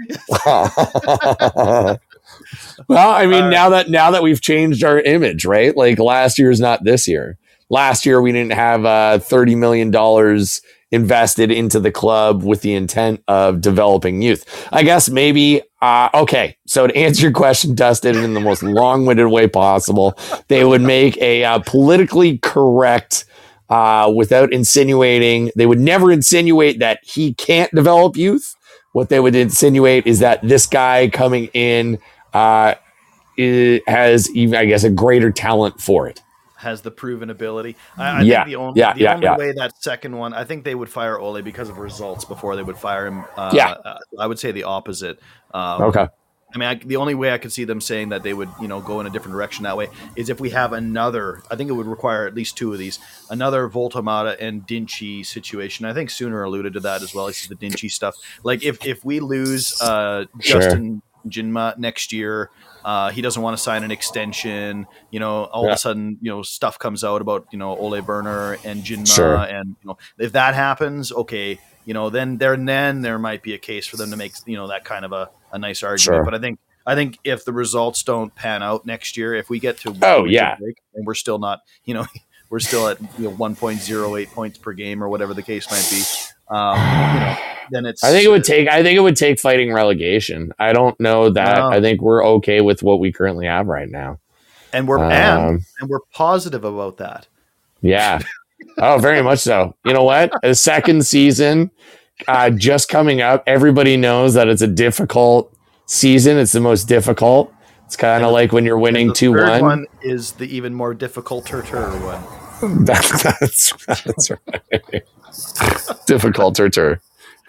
Well, I mean, uh, now that now that we've changed our image, right? Like last year is not this year. Last year we didn't have uh, thirty million dollars invested into the club with the intent of developing youth. I guess maybe, uh, okay. So to answer your question, Dustin, in the most long-winded way possible, they would make a uh, politically correct, uh, without insinuating, they would never insinuate that he can't develop youth. What they would insinuate is that this guy coming in uh, is, has even, I guess, a greater talent for it. Has the proven ability. I, I yeah, think the only, yeah, the yeah, only yeah. way that second one, I think they would fire Ole because of results before they would fire him. Uh, yeah. Uh, I would say the opposite. Um, okay. I mean, I, the only way I could see them saying that they would, you know, go in a different direction that way is if we have another, I think it would require at least two of these, another Voltamata and Dinci situation. I think Sooner alluded to that as well. He said the Dinci stuff. Like if, if we lose uh, Sure. Justin Jinma next year, Uh, he doesn't want to sign an extension. You know, all Yeah. of a sudden, you know, stuff comes out about, you know, Ole Werner and Jinma. Sure. And, you know, if that happens, okay, you know, then there, then there might be a case for them to make, you know, that kind of a, a nice argument. Sure. But I think, I think if the results don't pan out next year, if we get to, Oh, yeah. break and we're still not, you know, we're still at, you know, one point oh eight points per game or whatever the case might be. Um, you know, then it's, I think it would take, I think it would take fighting relegation. I don't know that. Wow. I think we're okay with what we currently have right now. and we're, Um, and, and we're positive about that. Yeah. Oh, very much so. You know what? A second season uh, just coming up. Everybody knows that it's a difficult season. It's the most difficult. It's kind of like when you're winning And the two third one. one is the even more difficult Turtur one. That, that's, that's right. Difficult Turtur.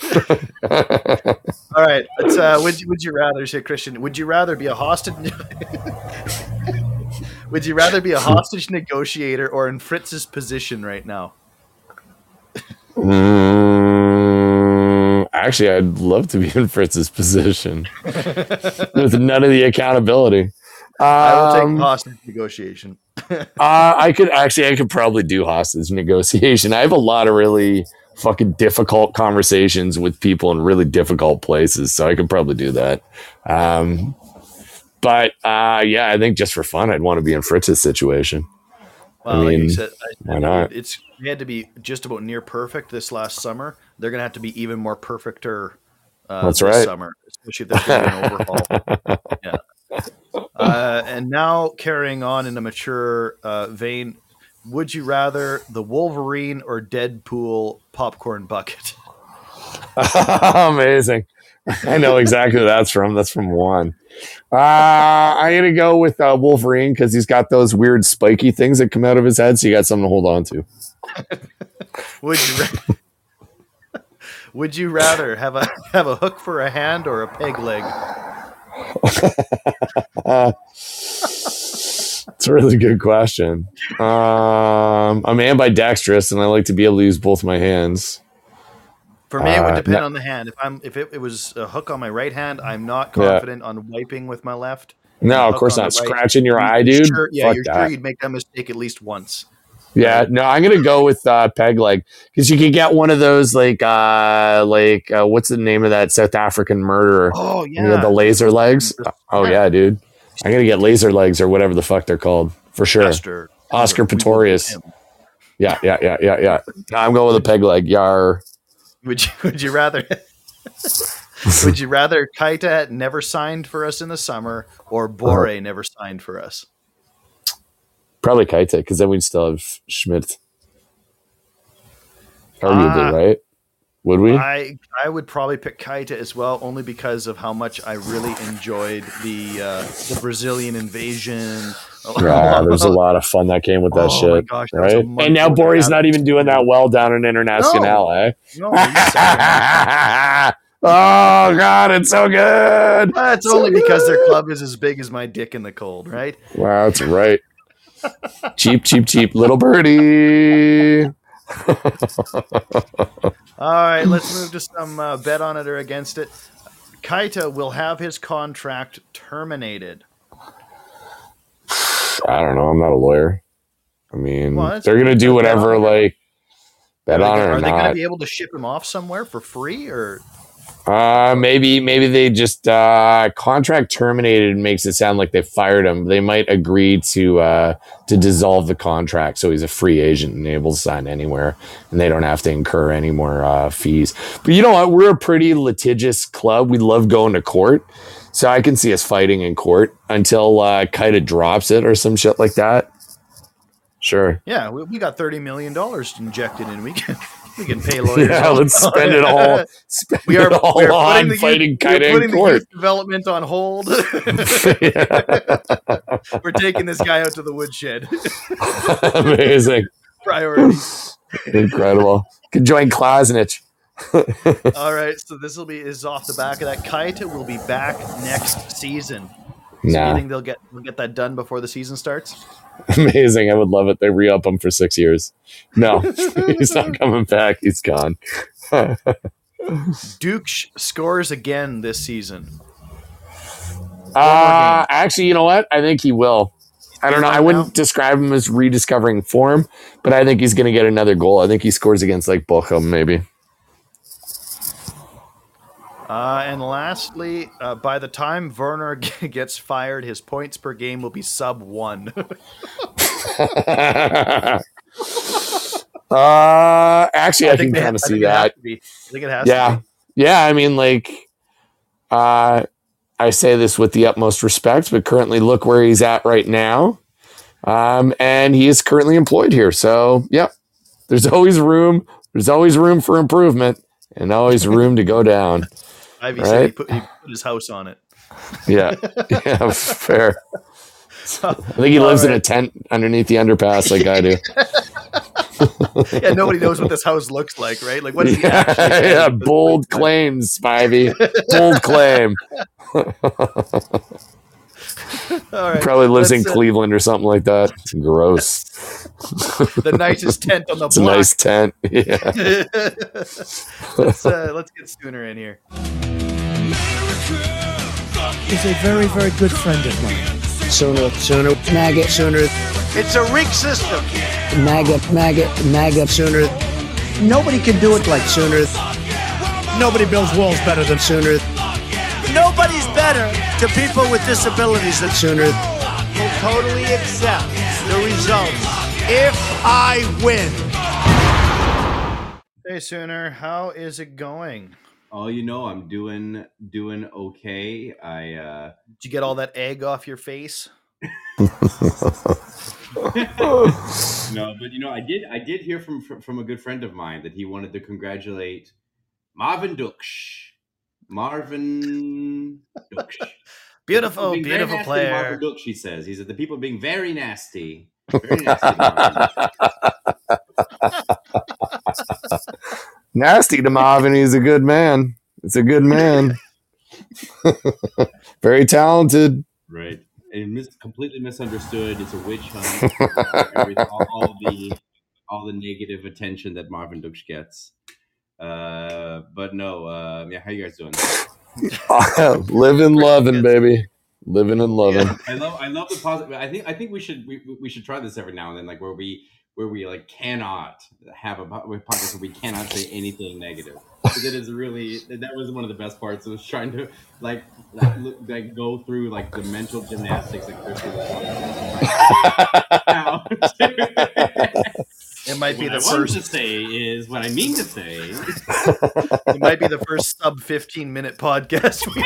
All right. Let's, uh, would, would you rather, say, Christian, would you rather be a hostage? Would you rather be a hostage negotiator or in Fritz's position right now? Mm, actually, I'd love to be in Fritz's position with none of the accountability. I will Um, take hostage negotiation. uh, I could actually, I could probably do hostage negotiation. I have a lot of really fucking difficult conversations with people in really difficult places, so I could probably do that. Um, but uh, yeah, I think just for fun, I'd want to be in Fritz's situation. Well, I like you mean, said, I, why not? It's they had to be just about near perfect this last summer. They're going to have to be even more perfecter uh, That's this right. summer, especially if there's going to be an overhaul. Yeah. Uh, and now carrying on in a mature uh, vein, would you rather the Wolverine or Deadpool popcorn bucket? Amazing. I know exactly who that's from. That's from Juan. Uh, I'm going to go with uh, Wolverine because he's got those weird spiky things that come out of his head, so you got something to hold on to. Would you ra- would you rather have a have a hook for a hand or a peg leg? uh, it's a really good question. Um, I'm ambidextrous, and I like to be able to use both my hands. For me, it would Uh, depend no- on the hand. If I'm if it, it was a hook on my right hand, I'm not Yeah. confident on wiping with my left. No, And a of hook course on not. the right, Scratching your you- eye, you're dude. Sure, yeah, Fuck you're that. sure you'd make that mistake at least once. Yeah, no, I'm gonna go with uh, peg leg because you can get one of those like uh like uh, what's the name of that South African murderer? Oh You know, yeah, the laser legs. Oh Yeah. yeah, dude. I'm gonna get laser legs or whatever the fuck they're called for sure. Master. Oscar We will Pistorius. beat him. Yeah, yeah, yeah, yeah, yeah. No, I'm going with a peg leg. Yar. Would you would you rather would you rather Kaita never signed for us in the summer or Bore Uh-huh. never signed for us? Probably Kaita because then we'd still have Schmidt. Arguably, Ah. right? Would we? I I would probably pick Kaita as well, only because of how much I really enjoyed the uh, the Brazilian invasion. Yeah, there's a lot of fun that came with that Oh my shit, gosh, that was a right? month And now ago. Bori's not even doing that well down in Internacional, eh? No, he's second. Oh god, it's so good. That's So only because their good. club is as big as my dick in the cold, right? Wow, that's right. Cheap, cheap, cheap, little birdie. All right, let's move to some uh, bet on it or against it. Kaita will have his contract terminated. I don't know. I'm not a lawyer. I mean, Well, that's- they're gonna do bet whatever, on it. like bet Are on they, it or are they going to not. be able to ship him off somewhere for free, or Uh, maybe, maybe they just uh, contract terminated makes it sound like they fired him. They might agree to uh, to dissolve the contract, so he's a free agent and able to sign anywhere, and they don't have to incur any more uh, fees. But you know what? We're a pretty litigious club. We love going to court, so I can see us fighting in court until uh, Kaita drops it or some shit like that. Sure. yeah, we, we got thirty million dollars injected in. We can we can pay lawyers. Yeah, let's spend it all. Spend We are, it all we are on putting the fighting youth, we're Kaita putting in the court. youth development on hold. We're taking this guy out to the woodshed. Amazing. Priorities. Incredible. Could join Klasnich. All right, so this will be is off the back of that. Kaita will be back next season. So Nah. you think they'll get they'll get that done before the season starts? Amazing. I would love it. They re-up him for six years. No, he's not coming back. He's gone. Duke sh- scores again this season. Uh, actually, you know what? I think he will. I don't know. I wouldn't Now? describe him as rediscovering form, but I think he's going to get another goal. I think he scores against like Bochum, maybe. Uh, and lastly, uh, by the time Werner g- gets fired, his points per game will be sub one. uh, actually, I, can they- kind of I see think it has that. to be. I think it has Yeah. to be. Yeah. I mean, like, uh, I say this with the utmost respect, but currently look where he's at right now. Um, and he is currently employed here. So, yeah, there's always room. There's always room for improvement and always room to go down. Ivy said he Right? put, he put his house on it. Yeah. Yeah. Fair. So, I think he all lives in a right. tent underneath the underpass like I do. Yeah, nobody knows what this house looks like, right? Like, what is he Yeah, actually? yeah, bold claims, Spivey. Bold claim. All right. Probably lives in Let's, uh, Cleveland or something like that. Gross. the nicest tent on the It's a block. nice tent. Yeah. let's uh, let's get Sooner in here. Is a very, very good friend of mine. Sooner, sooner, maggot, sooner, It's a rigged system. maggot, maggot, maggot, sooner, Nobody can do it like sooner, nobody builds walls better than sooner, Nobody's better to people with disabilities than sooner. will totally accept the results if I win. Hey, Sooner, how is it going? Oh, you know, I'm doing doing okay. I uh Did you get all that egg off your face? no, but you know, I did I did hear from from, from a good friend of mine that he wanted to congratulate Marvin Duksh. Marvin Duksh. Beautiful, Being very beautiful nasty to player. Marvin Duksh, he says. He said the people being very nasty. Very nasty to Marvin. Nasty to Marvin. He's a good man. It's a good man. Very talented. Right. And mis- completely misunderstood. It's a witch hunt. Everything, all, all the all the negative attention that Marvin Duksh gets. Uh, but no, uh, yeah, how you guys doing? Living, loving, baby. Living and loving. I love, I love the positive. I think, I think we should, we, we should try this every now and then, like where we, where we like cannot have a podcast where we cannot say anything negative. It is really, that was one of the best parts. It was trying to like, like, like go through like the mental gymnastics that Chris was It might be what the I first want to say is what I mean to say. It might be the first sub fifteen minute podcast we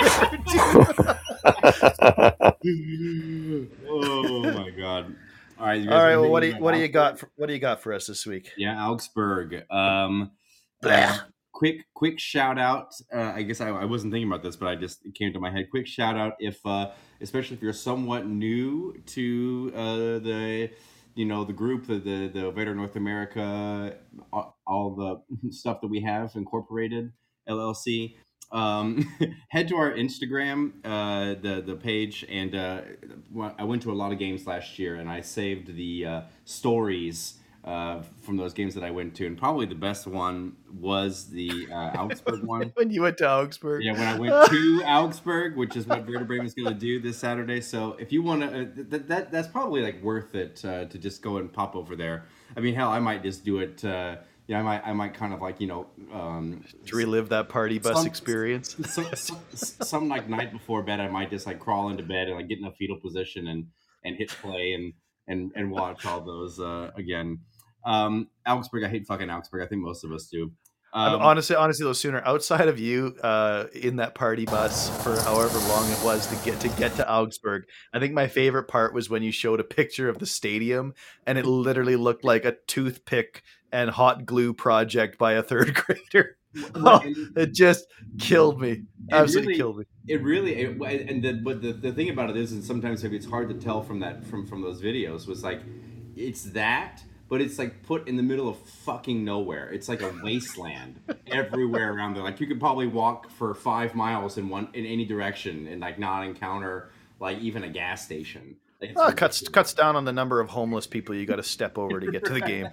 ever do. Oh my god! All right, you all guys right. are Well, what do you thinking what do you about got? For, what do you got for us this week? Yeah, Augsburg. Um, uh, quick, quick shout out. Uh, I guess I, I wasn't thinking about this, but I just it came to my head. Quick shout out, if uh, especially if you're somewhat new to uh, the. You know, the group, the the, the Vader North America, all, all the stuff that we have incorporated, L L C. Um, head to our Instagram, uh, the the page, and uh, I went to a lot of games last year, and I saved the uh, stories uh, from those games that I went to, and probably the best one was the uh, Augsburg one. When you went to Augsburg, yeah, when I went to Augsburg, which is what Werder Bremen is going to do this Saturday. So if you want to, uh, that, that that's probably like worth it uh, to just go and pop over there. I mean, hell, I might just do it. Uh, yeah, I might, I might kind of like you know, um, to relive that party bus some, experience. Some, some, some like night before bed, I might just like crawl into bed and like get in a fetal position and and hit play and and and watch all those uh, again. Um, Augsburg, I hate fucking Augsburg. I think most of us do. Um, honestly, honestly, though, sooner outside of you uh, in that party bus for however long it was to get to get to Augsburg, I think my favorite part was when you showed a picture of the stadium and it literally looked like a toothpick and hot glue project by a third grader. Oh, it just killed me. Absolutely really, killed me. It really, it, and the, but the, the thing about it is, and sometimes maybe it's hard to tell from that from from those videos, was like, it's that. But it's like put in the middle of fucking nowhere. It's like a wasteland everywhere around there. Like you could probably walk for five miles in one in any direction and like not encounter like even a gas station. Like, oh, it cuts cuts down on the number of homeless people you got to step over to get to the game.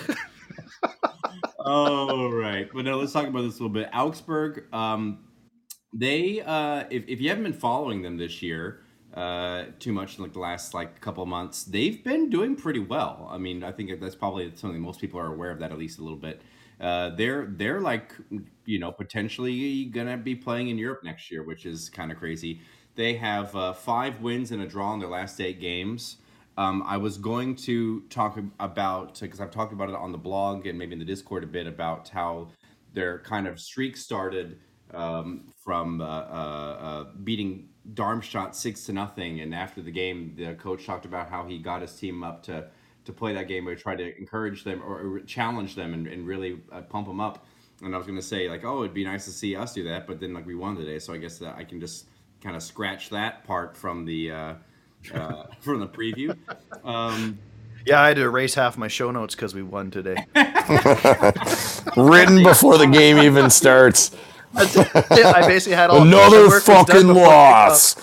Oh right, but no, let's talk about this a little bit. Augsburg, um, they uh, if if you haven't been following them this year. Uh, too much in like the last like couple of months. They've been doing pretty well. I mean, I think that's probably something most people are aware of that at least a little bit. Uh, they're they're like you know potentially gonna be playing in Europe next year, which is kind of crazy. They have uh, five wins and a draw in their last eight games. Um, I was going to talk about because I've talked about it on the blog and maybe in the Discord a bit about how their kind of streak started um, from uh, uh, uh, beating Darmstadt six to nothing, and after the game, the coach talked about how he got his team up to to play that game, or try to encourage them or, or challenge them and, and really uh, pump them up. And I was going to say like, oh, it'd be nice to see us do that, but then like we won today, so I guess that I can just kind of scratch that part from the uh, uh, from the preview. Um, yeah, I had to erase half my show notes because we won today. Written before the game even starts. I basically had all another fucking loss.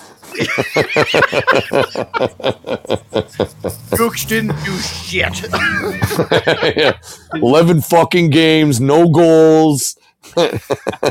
Gooks didn't do shit. Yeah. Eleven fucking games, no goals. Did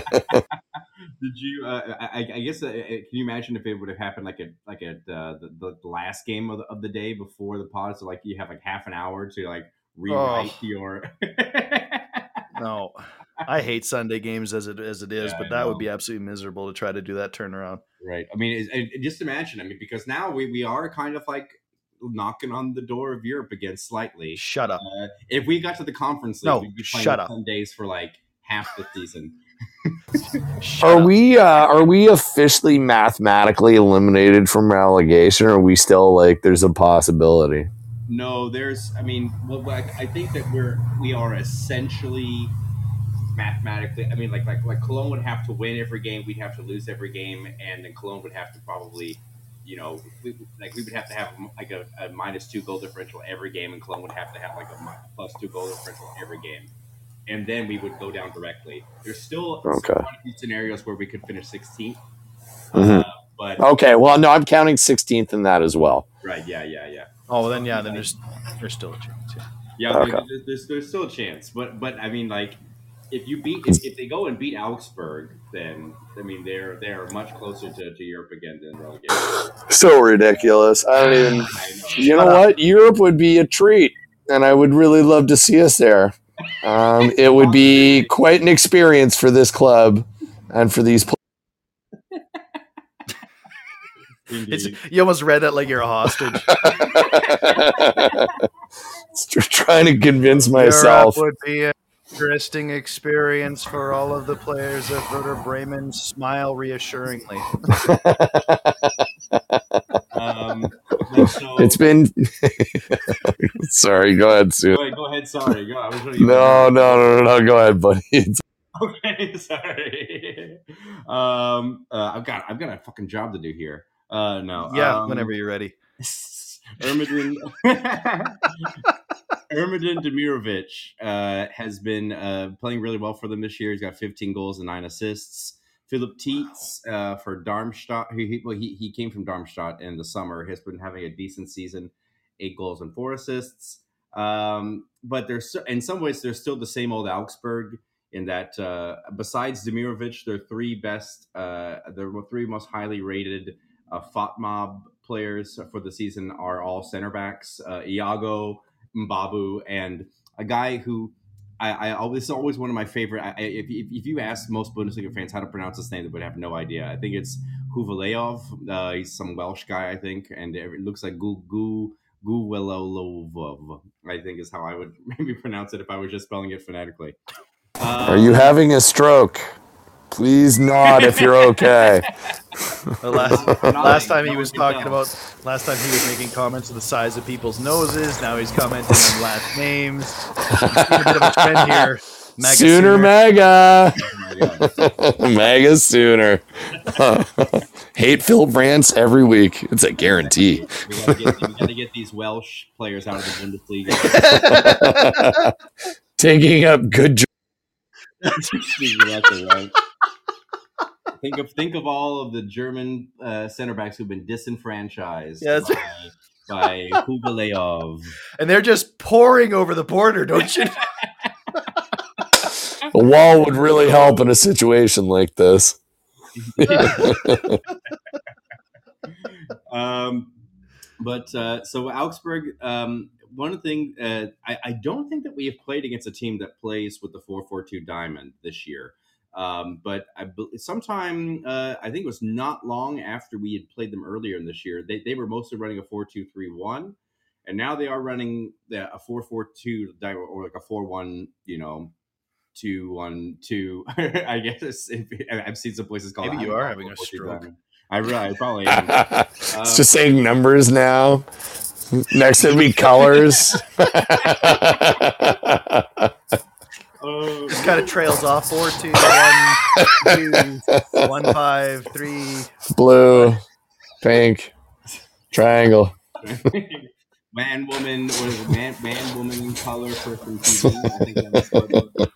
you? Uh, I, I guess. Uh, can you imagine if it would have happened like a like a uh, the, the last game of the, of the day before the pod? So like you have like half an hour to like rewrite oh. your. No, I hate Sunday games as it as it is, yeah, but that would be absolutely miserable to try to do that turnaround. Right. I mean, it, it, just imagine. I mean, because now we, we are kind of like knocking on the door of Europe again slightly. Shut up. Uh, if we got to the conference league, no, we'd be playing shut up. Sundays for like half the season. Are we uh, are we officially mathematically eliminated from relegation, or are we still like there's a possibility? No, there's. I mean, well, I, I think that we're we are essentially mathematically. I mean, like like like Cologne would have to win every game, we'd have to lose every game, and then Cologne would have to probably, you know, we, like we would have to have like a, a minus two goal differential every game, and Cologne would have to have like a plus two goal differential every game, and then we would go down directly. There's still okay. a few scenarios where we could finish sixteenth. Mm-hmm. Uh, but okay, well, no, I'm counting sixteenth in that as well. Right? Yeah, yeah, yeah. Oh, well, then yeah, then there's there's still a chance. Yeah, yeah okay. there's, there's there's still a chance, but but I mean, like, if you beat if, if they go and beat Augsburg, then I mean they're they're much closer to, to Europe again than relegation. So ridiculous. I don't even. I know. You know what? Europe would be a treat, and I would really love to see us there. Um, it would be quite an experience for this club and for these players. It's, you almost read that like you're a hostage. Trying to convince myself. Europe would be an interesting experience for all of the players of Werder Bremen. Smile reassuringly. Um, so, it's been. Sorry, go ahead, Sue. Go ahead, go ahead. Sorry, go. I was really no, no, no, no, no. Go ahead, buddy. It's... Okay, sorry. Um, uh, I've got I've got a fucking job to do here. Uh, no. Yeah, um, whenever you're ready. Ermedin Ermedin Demirovic uh, has been uh, playing really well for them this year. He's got fifteen goals and nine assists. Philip Tietz uh, for Darmstadt. He, he, well, he he came from Darmstadt in the summer. Has been having a decent season, eight goals and four assists. Um, but there's in some ways they're still the same old Augsburg in that uh, besides Demirovic, their three best, uh, their three most highly rated uh, FOTMOB players for the season are all center backs: uh, Iago, Mbabu, and a guy who. I, I always, it's always one of my favorite. I, if, if, if you ask most Bundesliga fans how to pronounce his name, they would have no idea. I think it's Huvaleov. Uh, he's some Welsh guy, I think, and it looks like Gu Gu Guwelolov. I think is how I would maybe pronounce it if I was just spelling it phonetically. Um, Are you having a stroke? Please nod if you're okay. The last, last time he was talking about, last time he was making comments of the size of people's noses. Now he's commenting on last names. He's seen a bit of a trend here. Mega Sooner, Sooner. Mega. Oh Mega Sooner. Hate Phil Brantz every week. It's a guarantee. We gotta, get, we gotta get these Welsh players out of the Bundesliga. Taking up good. Think of think of all of the German uh, center backs who've been disenfranchised yeah, by, by Huvaleov. And they're just pouring over the border, don't you? A wall would really help in a situation like this. um, but uh, so Augsburg, um, one thing uh, I, I don't think that we have played against a team that plays with the four four two diamond this year. Um, but I, sometime, uh, I think it was not long after we had played them earlier in this year, they, they were mostly running a four two three one, and now they are running the, a four four two or like a four one, you know, two one two. I guess if, I've seen some places called maybe you are having a stroke. I really, I probably am. It's um, just saying numbers now. Next to me, colors. Uh, just kind of trails off. Four, two, one, two, one, five, three. Blue, pink, triangle. Man, woman, what is it? Man, man, woman, color, person, T V. I think that's what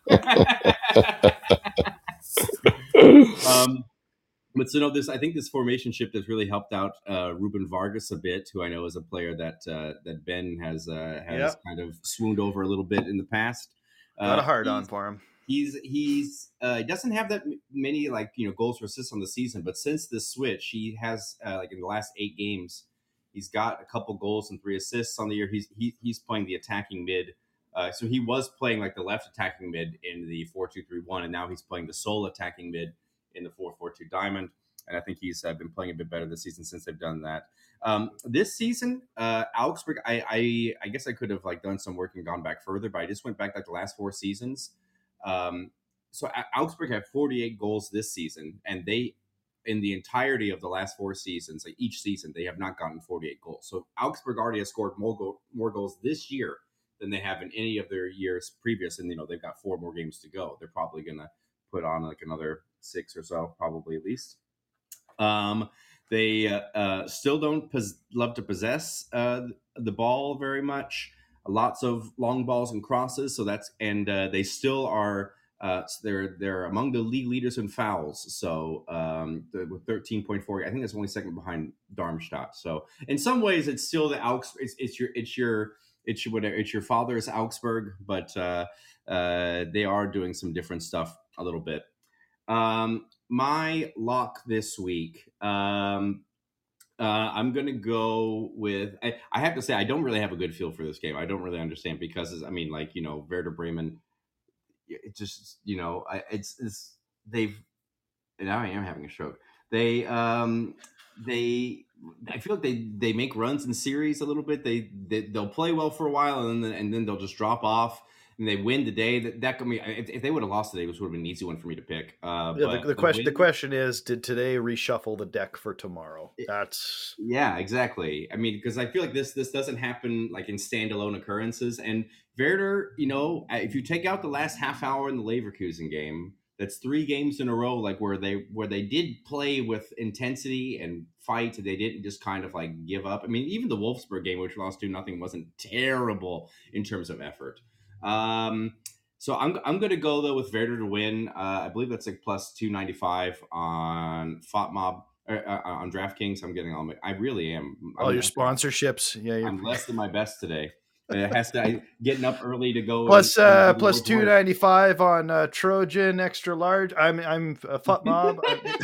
um, but so no, this I think this formation shift has really helped out uh, Ruben Vargas a bit, who I know is a player that uh, that Ben has uh, has yep. kind of swooned over a little bit in the past. Got a hard on for him. He's he's uh, he doesn't have that many like you know goals or assists on the season, but since this switch, he has uh, like in the last eight games, he's got a couple goals and three assists on the year. He's he, he's playing the attacking mid, uh, so he was playing like the left attacking mid in the four two three one, and now he's playing the sole attacking mid in the four four two diamond. And I think he's uh, been playing a bit better this season since they've done that. Um, this season, uh, Augsburg, I, I I guess I could have like done some work and gone back further, but I just went back like the last four seasons. Um, so Augsburg had forty-eight goals this season, and they, in the entirety of the last four seasons, like each season, they have not gotten forty-eight goals. So Augsburg already has scored more goal, more goals this year than they have in any of their years previous, and you know they've got four more games to go. They're probably gonna put on like another six or so, probably at least. Um, they uh, uh, still don't pos- love to possess uh, the ball very much. Lots of long balls and crosses. So that's and uh, they still are. Uh, they're they're among the league leaders in fouls. So um, with thirteen point four, I think that's only second behind Darmstadt. So in some ways, it's still the Augsburg. It's, it's your it's your it's your whatever. It's your father's Augsburg, but uh, uh, they are doing some different stuff a little bit. Um, my lock this week. Um, Uh, I'm going to go with, I, I have to say, I don't really have a good feel for this game. I don't really understand because, I mean, like, you know, Werder Bremen, it just, you know, I, it's, it's, they've, now I am having a stroke. They, um, they, I feel like they, they make runs in series a little bit. They, they, they'll play well for a while and then, and then they'll just drop off. And they win today. That that could be if, if they would have lost today, this would have been an easy one for me to pick. Uh, Yeah, but the, the question win- the question is, did today reshuffle the deck for tomorrow? That's Yeah, exactly. I mean, because I feel like this this doesn't happen like in standalone occurrences. And Werder, you know, if you take out the last half hour in the Leverkusen game, that's three games in a row, like where they where they did play with intensity and fight. They didn't just kind of like give up. I mean, even the Wolfsburg game, which lost two nothing, wasn't terrible in terms of effort. Um, so I'm I'm gonna go though with Werder to win. Uh, I believe that's like plus two ninety five on FOTMob or, uh, on DraftKings. I'm getting all my. I really am. all I'm, your sponsorships. Yeah, you're, I'm less than my best today. It has to I, getting up early to go. plus and- and uh do plus more two work. ninety five on uh, Trojan extra large. I'm I'm a FOTMob.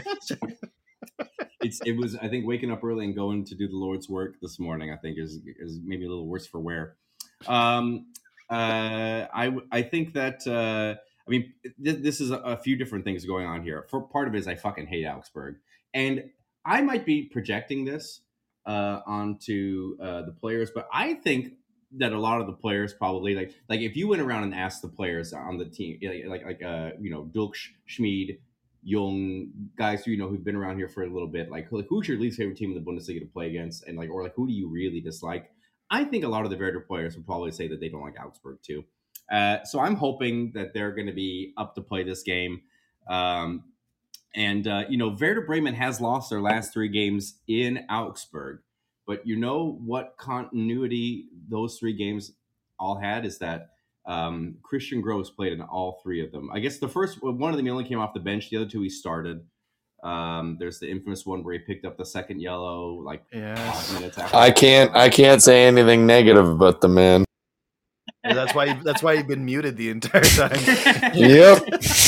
It's it was I think waking up early and going to do the Lord's work this morning. I think is is maybe a little worse for wear. Um, uh, I I think that uh, I mean th- this is a, a few different things going on here. For part of it is I fucking hate Augsburg, and I might be projecting this uh, onto uh, the players, but I think that a lot of the players probably like like if you went around and asked the players on the team like like, like uh you know Dulk, Schmid, young guys who you know who've been around here for a little bit, like, like who's your least favorite team in the Bundesliga to play against, and like or like who do you really dislike? I think a lot of the Werder players would probably say that they don't like Augsburg too. Uh, so I'm hoping that they're going to be up to play this game. Um, and uh, you know, Werder Bremen has lost their last three games in Augsburg, but you know what continuity those three games all had is that um, Christian Gross played in all three of them. I guess the first one of them he only came off the bench. The other two he started. Um, there's the infamous one where he picked up the second yellow like Yes. five minutes after. I can't I can't say anything negative about the man. Yeah, that's why you, that's why you've been muted the entire time. Yep.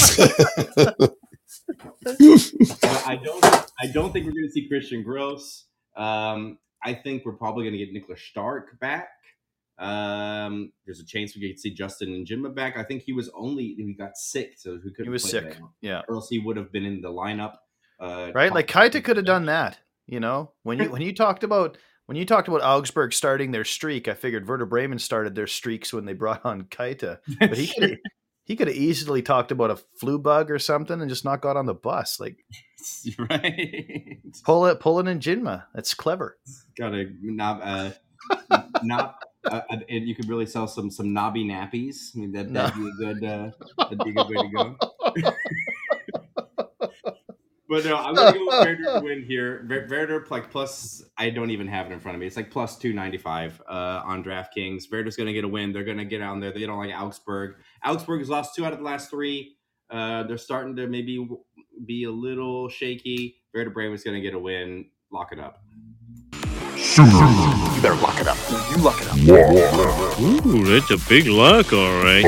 But I don't I don't think we're going to see Christian Gross. Um, I think we're probably going to get Niklas Stark back. Um, there's a chance we could see Justin and Njima back. I think he was only he got sick, so he couldn't. He was play sick. that. Yeah. Or else he would have been in the lineup. Uh, Right? Like Kaita could have done that. You know, when you when you talked about when you talked about Augsburg starting their streak, I figured Werder Bremen started their streaks when they brought on Kaita. But he could he could have easily talked about a flu bug or something and just not got on the bus. Like right. pull it pull it in Jinma. That's clever. Got a knob. Uh, knob. Uh, and you could really sell some some knobby nappies. I mean, that, that'd be a good uh, that'd be a good way to go. But no, I'm gonna go with Werder to win here. Ver- Werder like plus, I don't even have it in front of me. It's like plus two ninety five uh, on DraftKings. Werder's gonna get a win. They're gonna get on there. They don't like Augsburg. Augsburg has lost two out of the last three. Uh, they're starting to maybe be a little shaky. Werder Bremen's gonna get a win. Lock it up. You better lock it up. You lock it up. Ooh, that's a big lock, all right.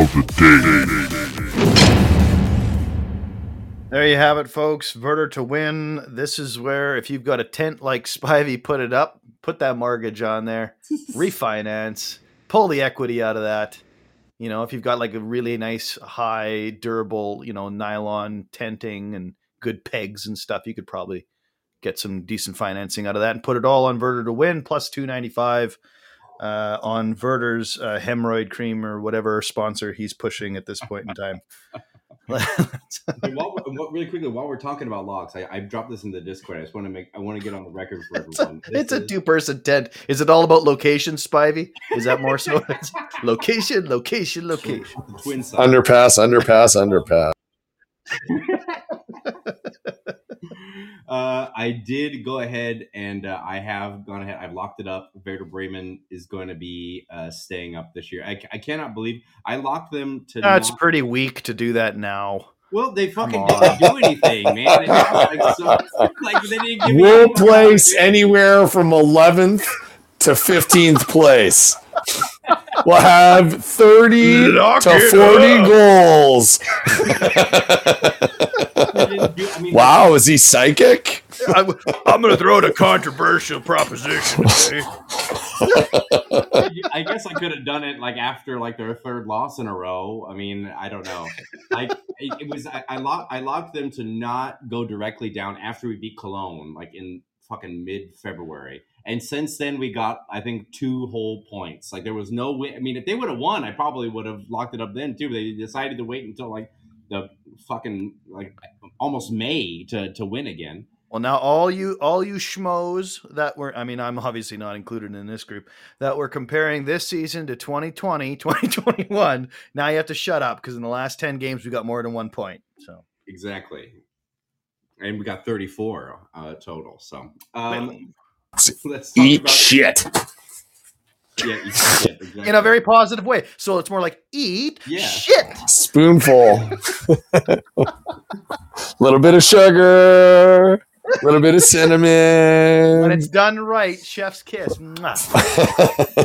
There you have it, folks. Werder to win. This is where, if you've got a tent like Spivey, put it up, put that mortgage on there, refinance, pull the equity out of that. You know, if you've got like a really nice, high, durable, you know, nylon tenting and good pegs and stuff, you could probably get some decent financing out of that and put it all on Werder to win, plus two ninety-five uh, on Werder's uh, hemorrhoid cream or whatever sponsor he's pushing at this point in time. And while we're, what, really quickly, while we're talking about locks, I, I dropped this in the Discord. I just want to make, I want to get on the record for everyone. This It's a is- two-person tent. Is it all about location, Spivey? Is that more so? It's location, location, location. the twin side. Underpass, underpass, underpass. Uh, I did go ahead and uh, I have gone ahead. I've locked it up. Werder Bremen is going to be uh, staying up this year. I, I cannot believe I locked them to. That's not- pretty weak to do that now. Well, they fucking on. didn't do anything, man. They, like, so, like, they didn't give me We'll any- place anywhere from eleventh to fifteenth place. will have thirty Lock to it forty up. goals. I mean, Wow, is he psychic? I'm, I'm going to throw out a controversial proposition today. I guess I could have done it like after like their third loss in a row. I mean, I don't know. Like it, it was, I, I locked, I locked them to not go directly down after we beat Cologne, like in fucking mid February. And since then, we got, I think, two whole points. Like there was no win. I mean, if they would have won, I probably would have locked it up then too. But they decided to wait until like the fucking like almost May to to win again. Well, now all you all you schmoes that were, I mean, I'm obviously not included in this group, that were comparing this season to twenty twenty, twenty twenty-one, now you have to shut up because in the last ten games we got more than one point. So Exactly. And we got thirty-four uh, total. So um, let's talk Eat about shit. Yeah, eat shit. Exactly. in a very positive way. So it's more like eat Yeah. shit. Spoonful. Little bit of sugar. Little bit of cinnamon. When it's done right, chef's kiss. Mwah.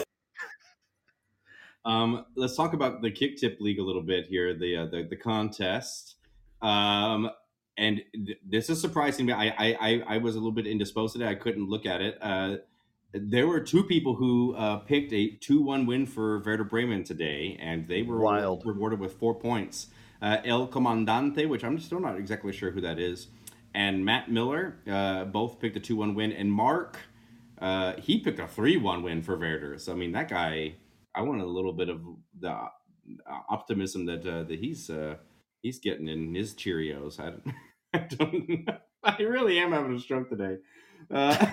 Um, let's talk about the Kick Tip League a little bit here, the uh, the, the contest. Um, and th- this is surprising me. I, I, I, I was a little bit indisposed today. I couldn't look at it. Uh, there were two people who uh, picked a two one win for Werder Bremen today, and they were Wild. rewarded with four points. Uh, El Comandante, which I'm still not exactly sure who that is, and Matt Miller uh, both picked a two one win. And Mark, uh, he picked a three one win for Werder. So, I mean, that guy... I want a little bit of the uh, optimism that uh, that he's uh, he's getting in his Cheerios. I don't, I don't. I really am having a stroke today. Uh,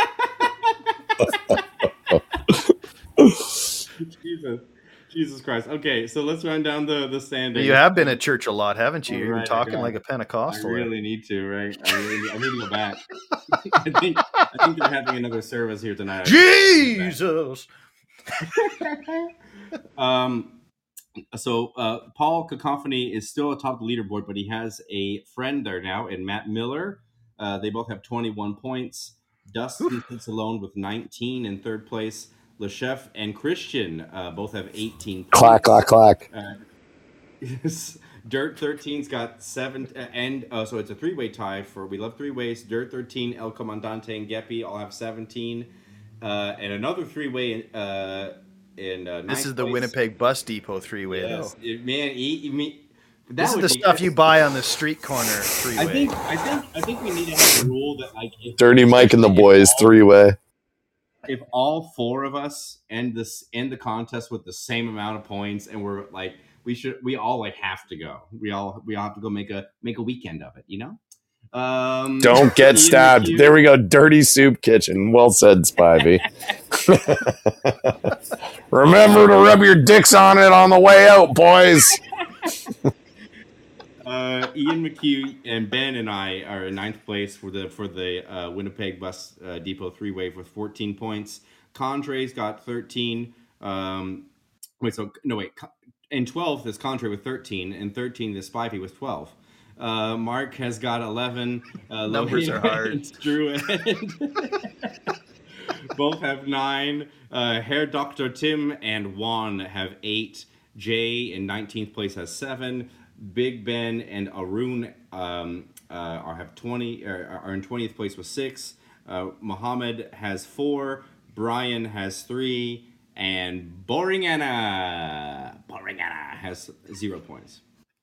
Jesus, Jesus Christ. Okay, so let's run down the the standings. You have been at church a lot, haven't you? All You're right, I talking got like it. a Pentecostal. I really need to, right? I really, I need to go back. I think I think they're having another service here tonight. Jesus. um, so uh, Paul Cacophony is still atop the leaderboard, but he has a friend there now in Matt Miller. Uh, they both have twenty-one points. Dustin sits alone with nineteen in third place. LeChef and Christian uh, both have eighteen points. Clack, clack, clack. Uh, yes. Dirt thirteen's got seven, uh, and uh, so it's a three-way tie for We Love Three Ways. Dirt thirteen, El Comandante, and Geppy all have seventeen. Uh, and another three-way uh, in uh, This is ninth the place. Winnipeg Bus Depot three-way, Yes, though. it- man, he, he, me, that This is would the be- stuff you buy on the street corner three-way. I think, I think, I think we need to have a rule that, like, if, Dirty Mike and the if boys, all- three way. If all four of us end this end the contest with the same amount of points, and we're like, we should, we all like have to go. We all, we all have to go make a make a weekend of it, you know. Um, Don't get Ian stabbed. McHugh- There we go. Dirty Soup Kitchen. Well said, Spivey. Remember to rub your dicks on it on the way out, boys. Uh, Ian McHugh and Ben and I are in ninth place for the for the uh, Winnipeg Bus uh, Depot three way with fourteen points. Condre's got thirteen. Um, wait, so no wait. In twelfth is Contre with thirteen, and thirteen is Spivey with twelve. Uh, Mark has got eleven. Uh, Numbers Logan are hard. and Drew both have nine. Uh, Hair Doctor Tim and Juan have eight. Jay in nineteenth place has seven. Big Ben and Arun um, uh, are have twenty are, are in twentieth place with six. Uh, Muhammad has four. Brian has three, and Boring Anna Boring Anna has zero points.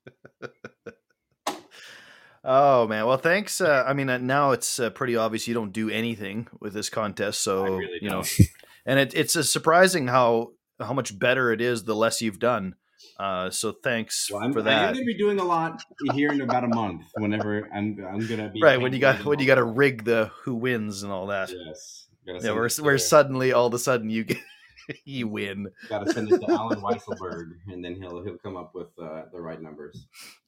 Oh man, well thanks. Uh, I mean, uh, now it's uh, pretty obvious you don't do anything with this contest, so I really you know, don't. and it, it's uh, surprising how how much better it is the less you've done. Uh, so thanks Well, I'm, for I'm that. going to be doing a lot here in about a month. Whenever I'm I'm going to be Right when you got when you got to rig the who wins and all that. Yes. Gotta Yeah, send where it to- where suddenly all of a sudden you get you win. Got to send it to Alan Weisselberg, and then he'll he'll come up with uh, the right numbers.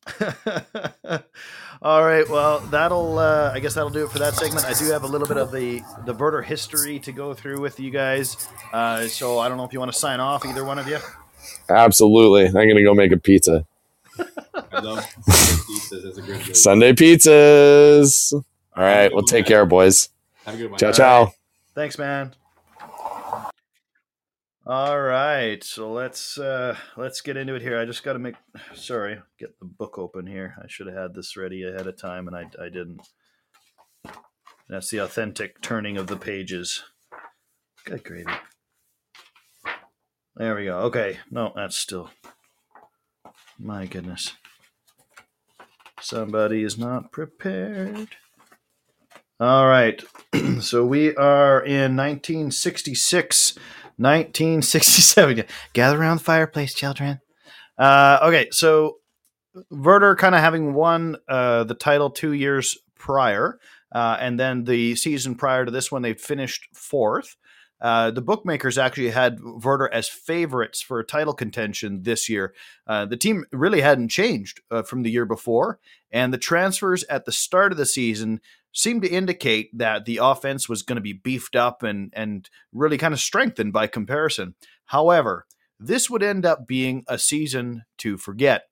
All right, well that'll uh, I guess that'll do it for that segment. I do have a little bit of the the Verter history to go through with you guys. Uh, so I don't know if you want to sign off, either one of you. Absolutely. I'm going to go make a pizza. I love Sunday pizzas. It's a good move. Sunday pizzas. All right. Well, take care, boys. Have a good one. Ciao, ciao. Thanks, man. All right, so let's uh, let's get into it here. I just got to make sorry, get the book open here. I should have had this ready ahead of time, and I I didn't. That's the authentic turning of the pages. Good gravy. There we go. Okay, no, that's still. My goodness, somebody is not prepared. All right, so we are in nineteen sixty-six. nineteen sixty-seven. Gather around the fireplace, children. Uh, okay, so Werder kind of having won uh, the title two years prior, uh, and then the season prior to this one, they finished fourth. Uh, the bookmakers actually had Werder as favorites for title contention this year. Uh, the team really hadn't changed uh, from the year before, and the transfers at the start of the season seemed to indicate that the offense was going to be beefed up and, and really kind of strengthened by comparison. However, this would end up being a season to forget.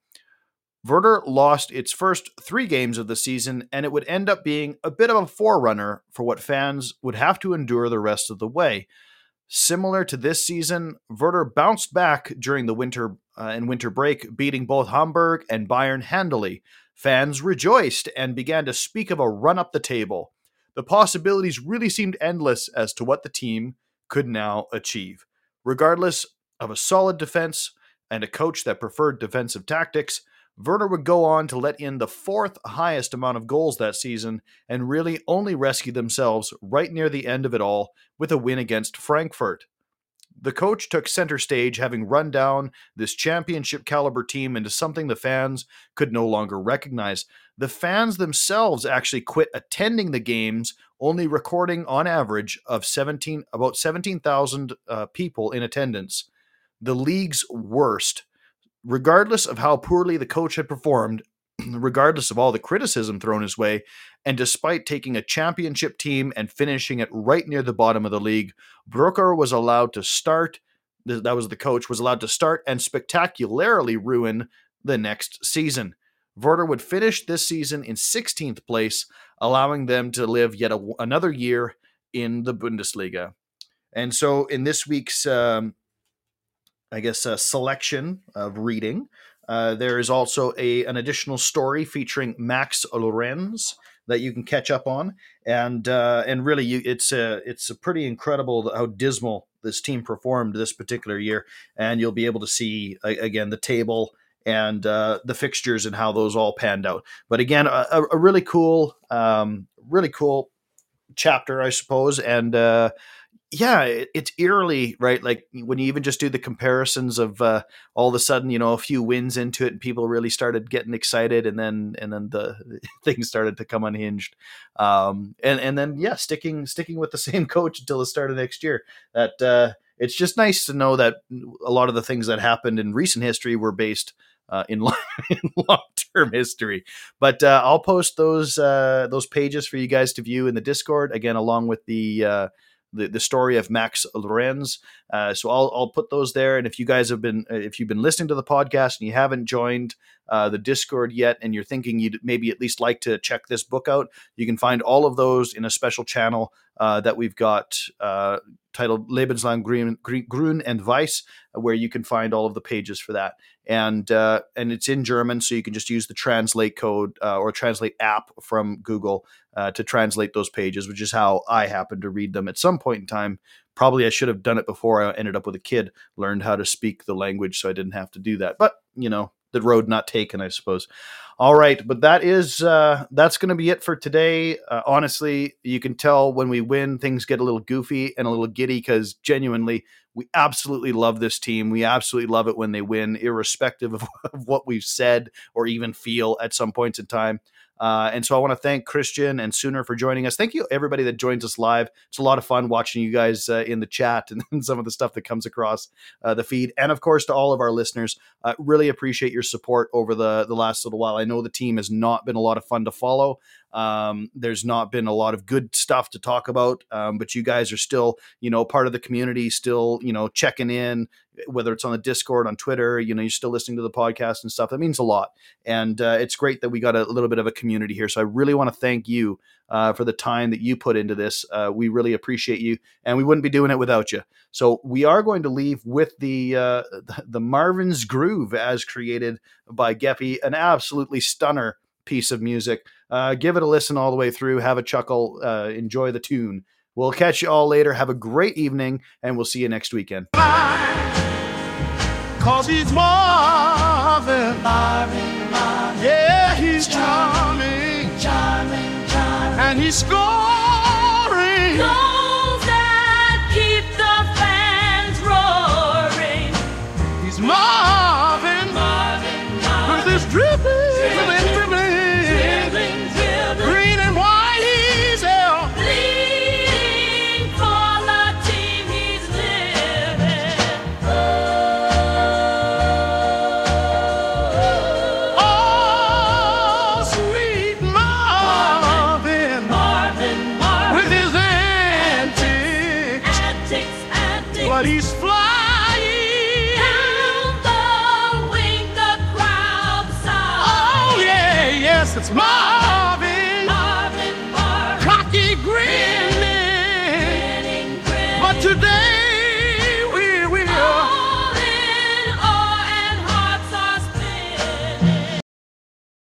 Werder lost its first three games of the season, and it would end up being a bit of a forerunner for what fans would have to endure the rest of the way. Similar to this season, Werder bounced back during the winter uh, and winter break, beating both Hamburg and Bayern handily. Fans rejoiced and began to speak of a run up the table. The possibilities really seemed endless as to what the team could now achieve. Regardless of a solid defense and a coach that preferred defensive tactics, Werder would go on to let in the fourth highest amount of goals that season and really only rescue themselves right near the end of it all with a win against Frankfurt. The coach took center stage, having run down this championship caliber team into something the fans could no longer recognize. The fans themselves actually quit attending the games, only recording on average of seventeen about seventeen thousand uh, people in attendance. The league's worst. Regardless of how poorly the coach had performed, regardless of all the criticism thrown his way, and despite taking a championship team and finishing it right near the bottom of the league, Brooker was allowed to start, that was the coach, was allowed to start and spectacularly ruin the next season. Werder would finish this season in sixteenth place, allowing them to live yet a, another year in the Bundesliga. And so in this week's um, I guess, a selection of reading. Uh, there is also a an additional story featuring Max Lorenz that you can catch up on, and uh, and really, you, it's a it's a pretty incredible how dismal this team performed this particular year, and you'll be able to see again the table and uh, the fixtures and how those all panned out. But again, a, a really cool, um, really cool chapter, I suppose, and. Uh, Yeah, it, it's eerily, right? Like when you even just do the comparisons of uh, all of a sudden, you know, a few wins into it and people really started getting excited and then and then the things started to come unhinged. Um, and, and then, yeah, sticking sticking with the same coach until the start of next year. That uh, it's just nice to know that a lot of the things that happened in recent history were based uh, in, long, in long-term history. But uh, I'll post those uh, those pages for you guys to view in the Discord, again, along with the uh, The, the story of Max Lorenz. Uh, so I'll I'll put those there. And if you guys have been if you've been listening to the podcast and you haven't joined uh, the Discord yet, and you're thinking you'd maybe at least like to check this book out, you can find all of those in a special channel uh, that we've got uh, titled Lebenslang Grün, Grün and Weiß, where you can find all of the pages for that. And uh, and it's in German, so you can just use the translate code uh, or translate app from Google uh, to translate those pages, which is how I happen to read them at some point in time. Probably I should have done it before I ended up with a kid, learned how to speak the language so I didn't have to do that. But, you know, the road not taken, I suppose. All right, but that is uh, that's going to be it for today. Uh, honestly, you can tell when we win, things get a little goofy and a little giddy because genuinely, we absolutely love this team. We absolutely love it when they win, irrespective of, of what we've said or even feel at some points in time. Uh, and so I want to thank Christian and Sooner for joining us. Thank you, everybody that joins us live. It's a lot of fun watching you guys uh, in the chat and, and some of the stuff that comes across uh, the feed. And of course, to all of our listeners, uh, really appreciate your support over the, the last little while. I know the team has not been a lot of fun to follow. Um, there's not been a lot of good stuff to talk about, um, but you guys are still, you know, part of the community, still, you know, checking in, whether it's on the Discord, on Twitter, you know, you're still listening to the podcast and stuff. That means a lot. And uh, it's great that we got a little bit of a community here. So I really want to thank you uh, for the time that you put into this. Uh, we really appreciate you, and we wouldn't be doing it without you. So we are going to leave with the uh, the Marvin's Groove as created by Geppy, an absolutely stunner piece of music. Uh, give it a listen all the way through. Have a chuckle. Uh, enjoy the tune. We'll catch you all later. Have a great evening, and we'll see you next weekend. Cause he's Marvin. Marvin, Marvin. Yeah, he's charming. Charming, charming. And he's scoring. Goals that keep the fans roaring. He's Marvin. Marvin, Marvin. With his dribbling, dribbling, dribbling. Dribbling, dribbling. Green and white, he's there. Bleeding for the team he's living. Oh, sweet Marvin. Marvin, Marvin. With his antics. Antics, antics. But he's flying. Down the wing, the crowd sighs. Oh, yeah, yes, it's Marvin. Marvin, Marvin. Cocky grinning. Grinning, grinning. But today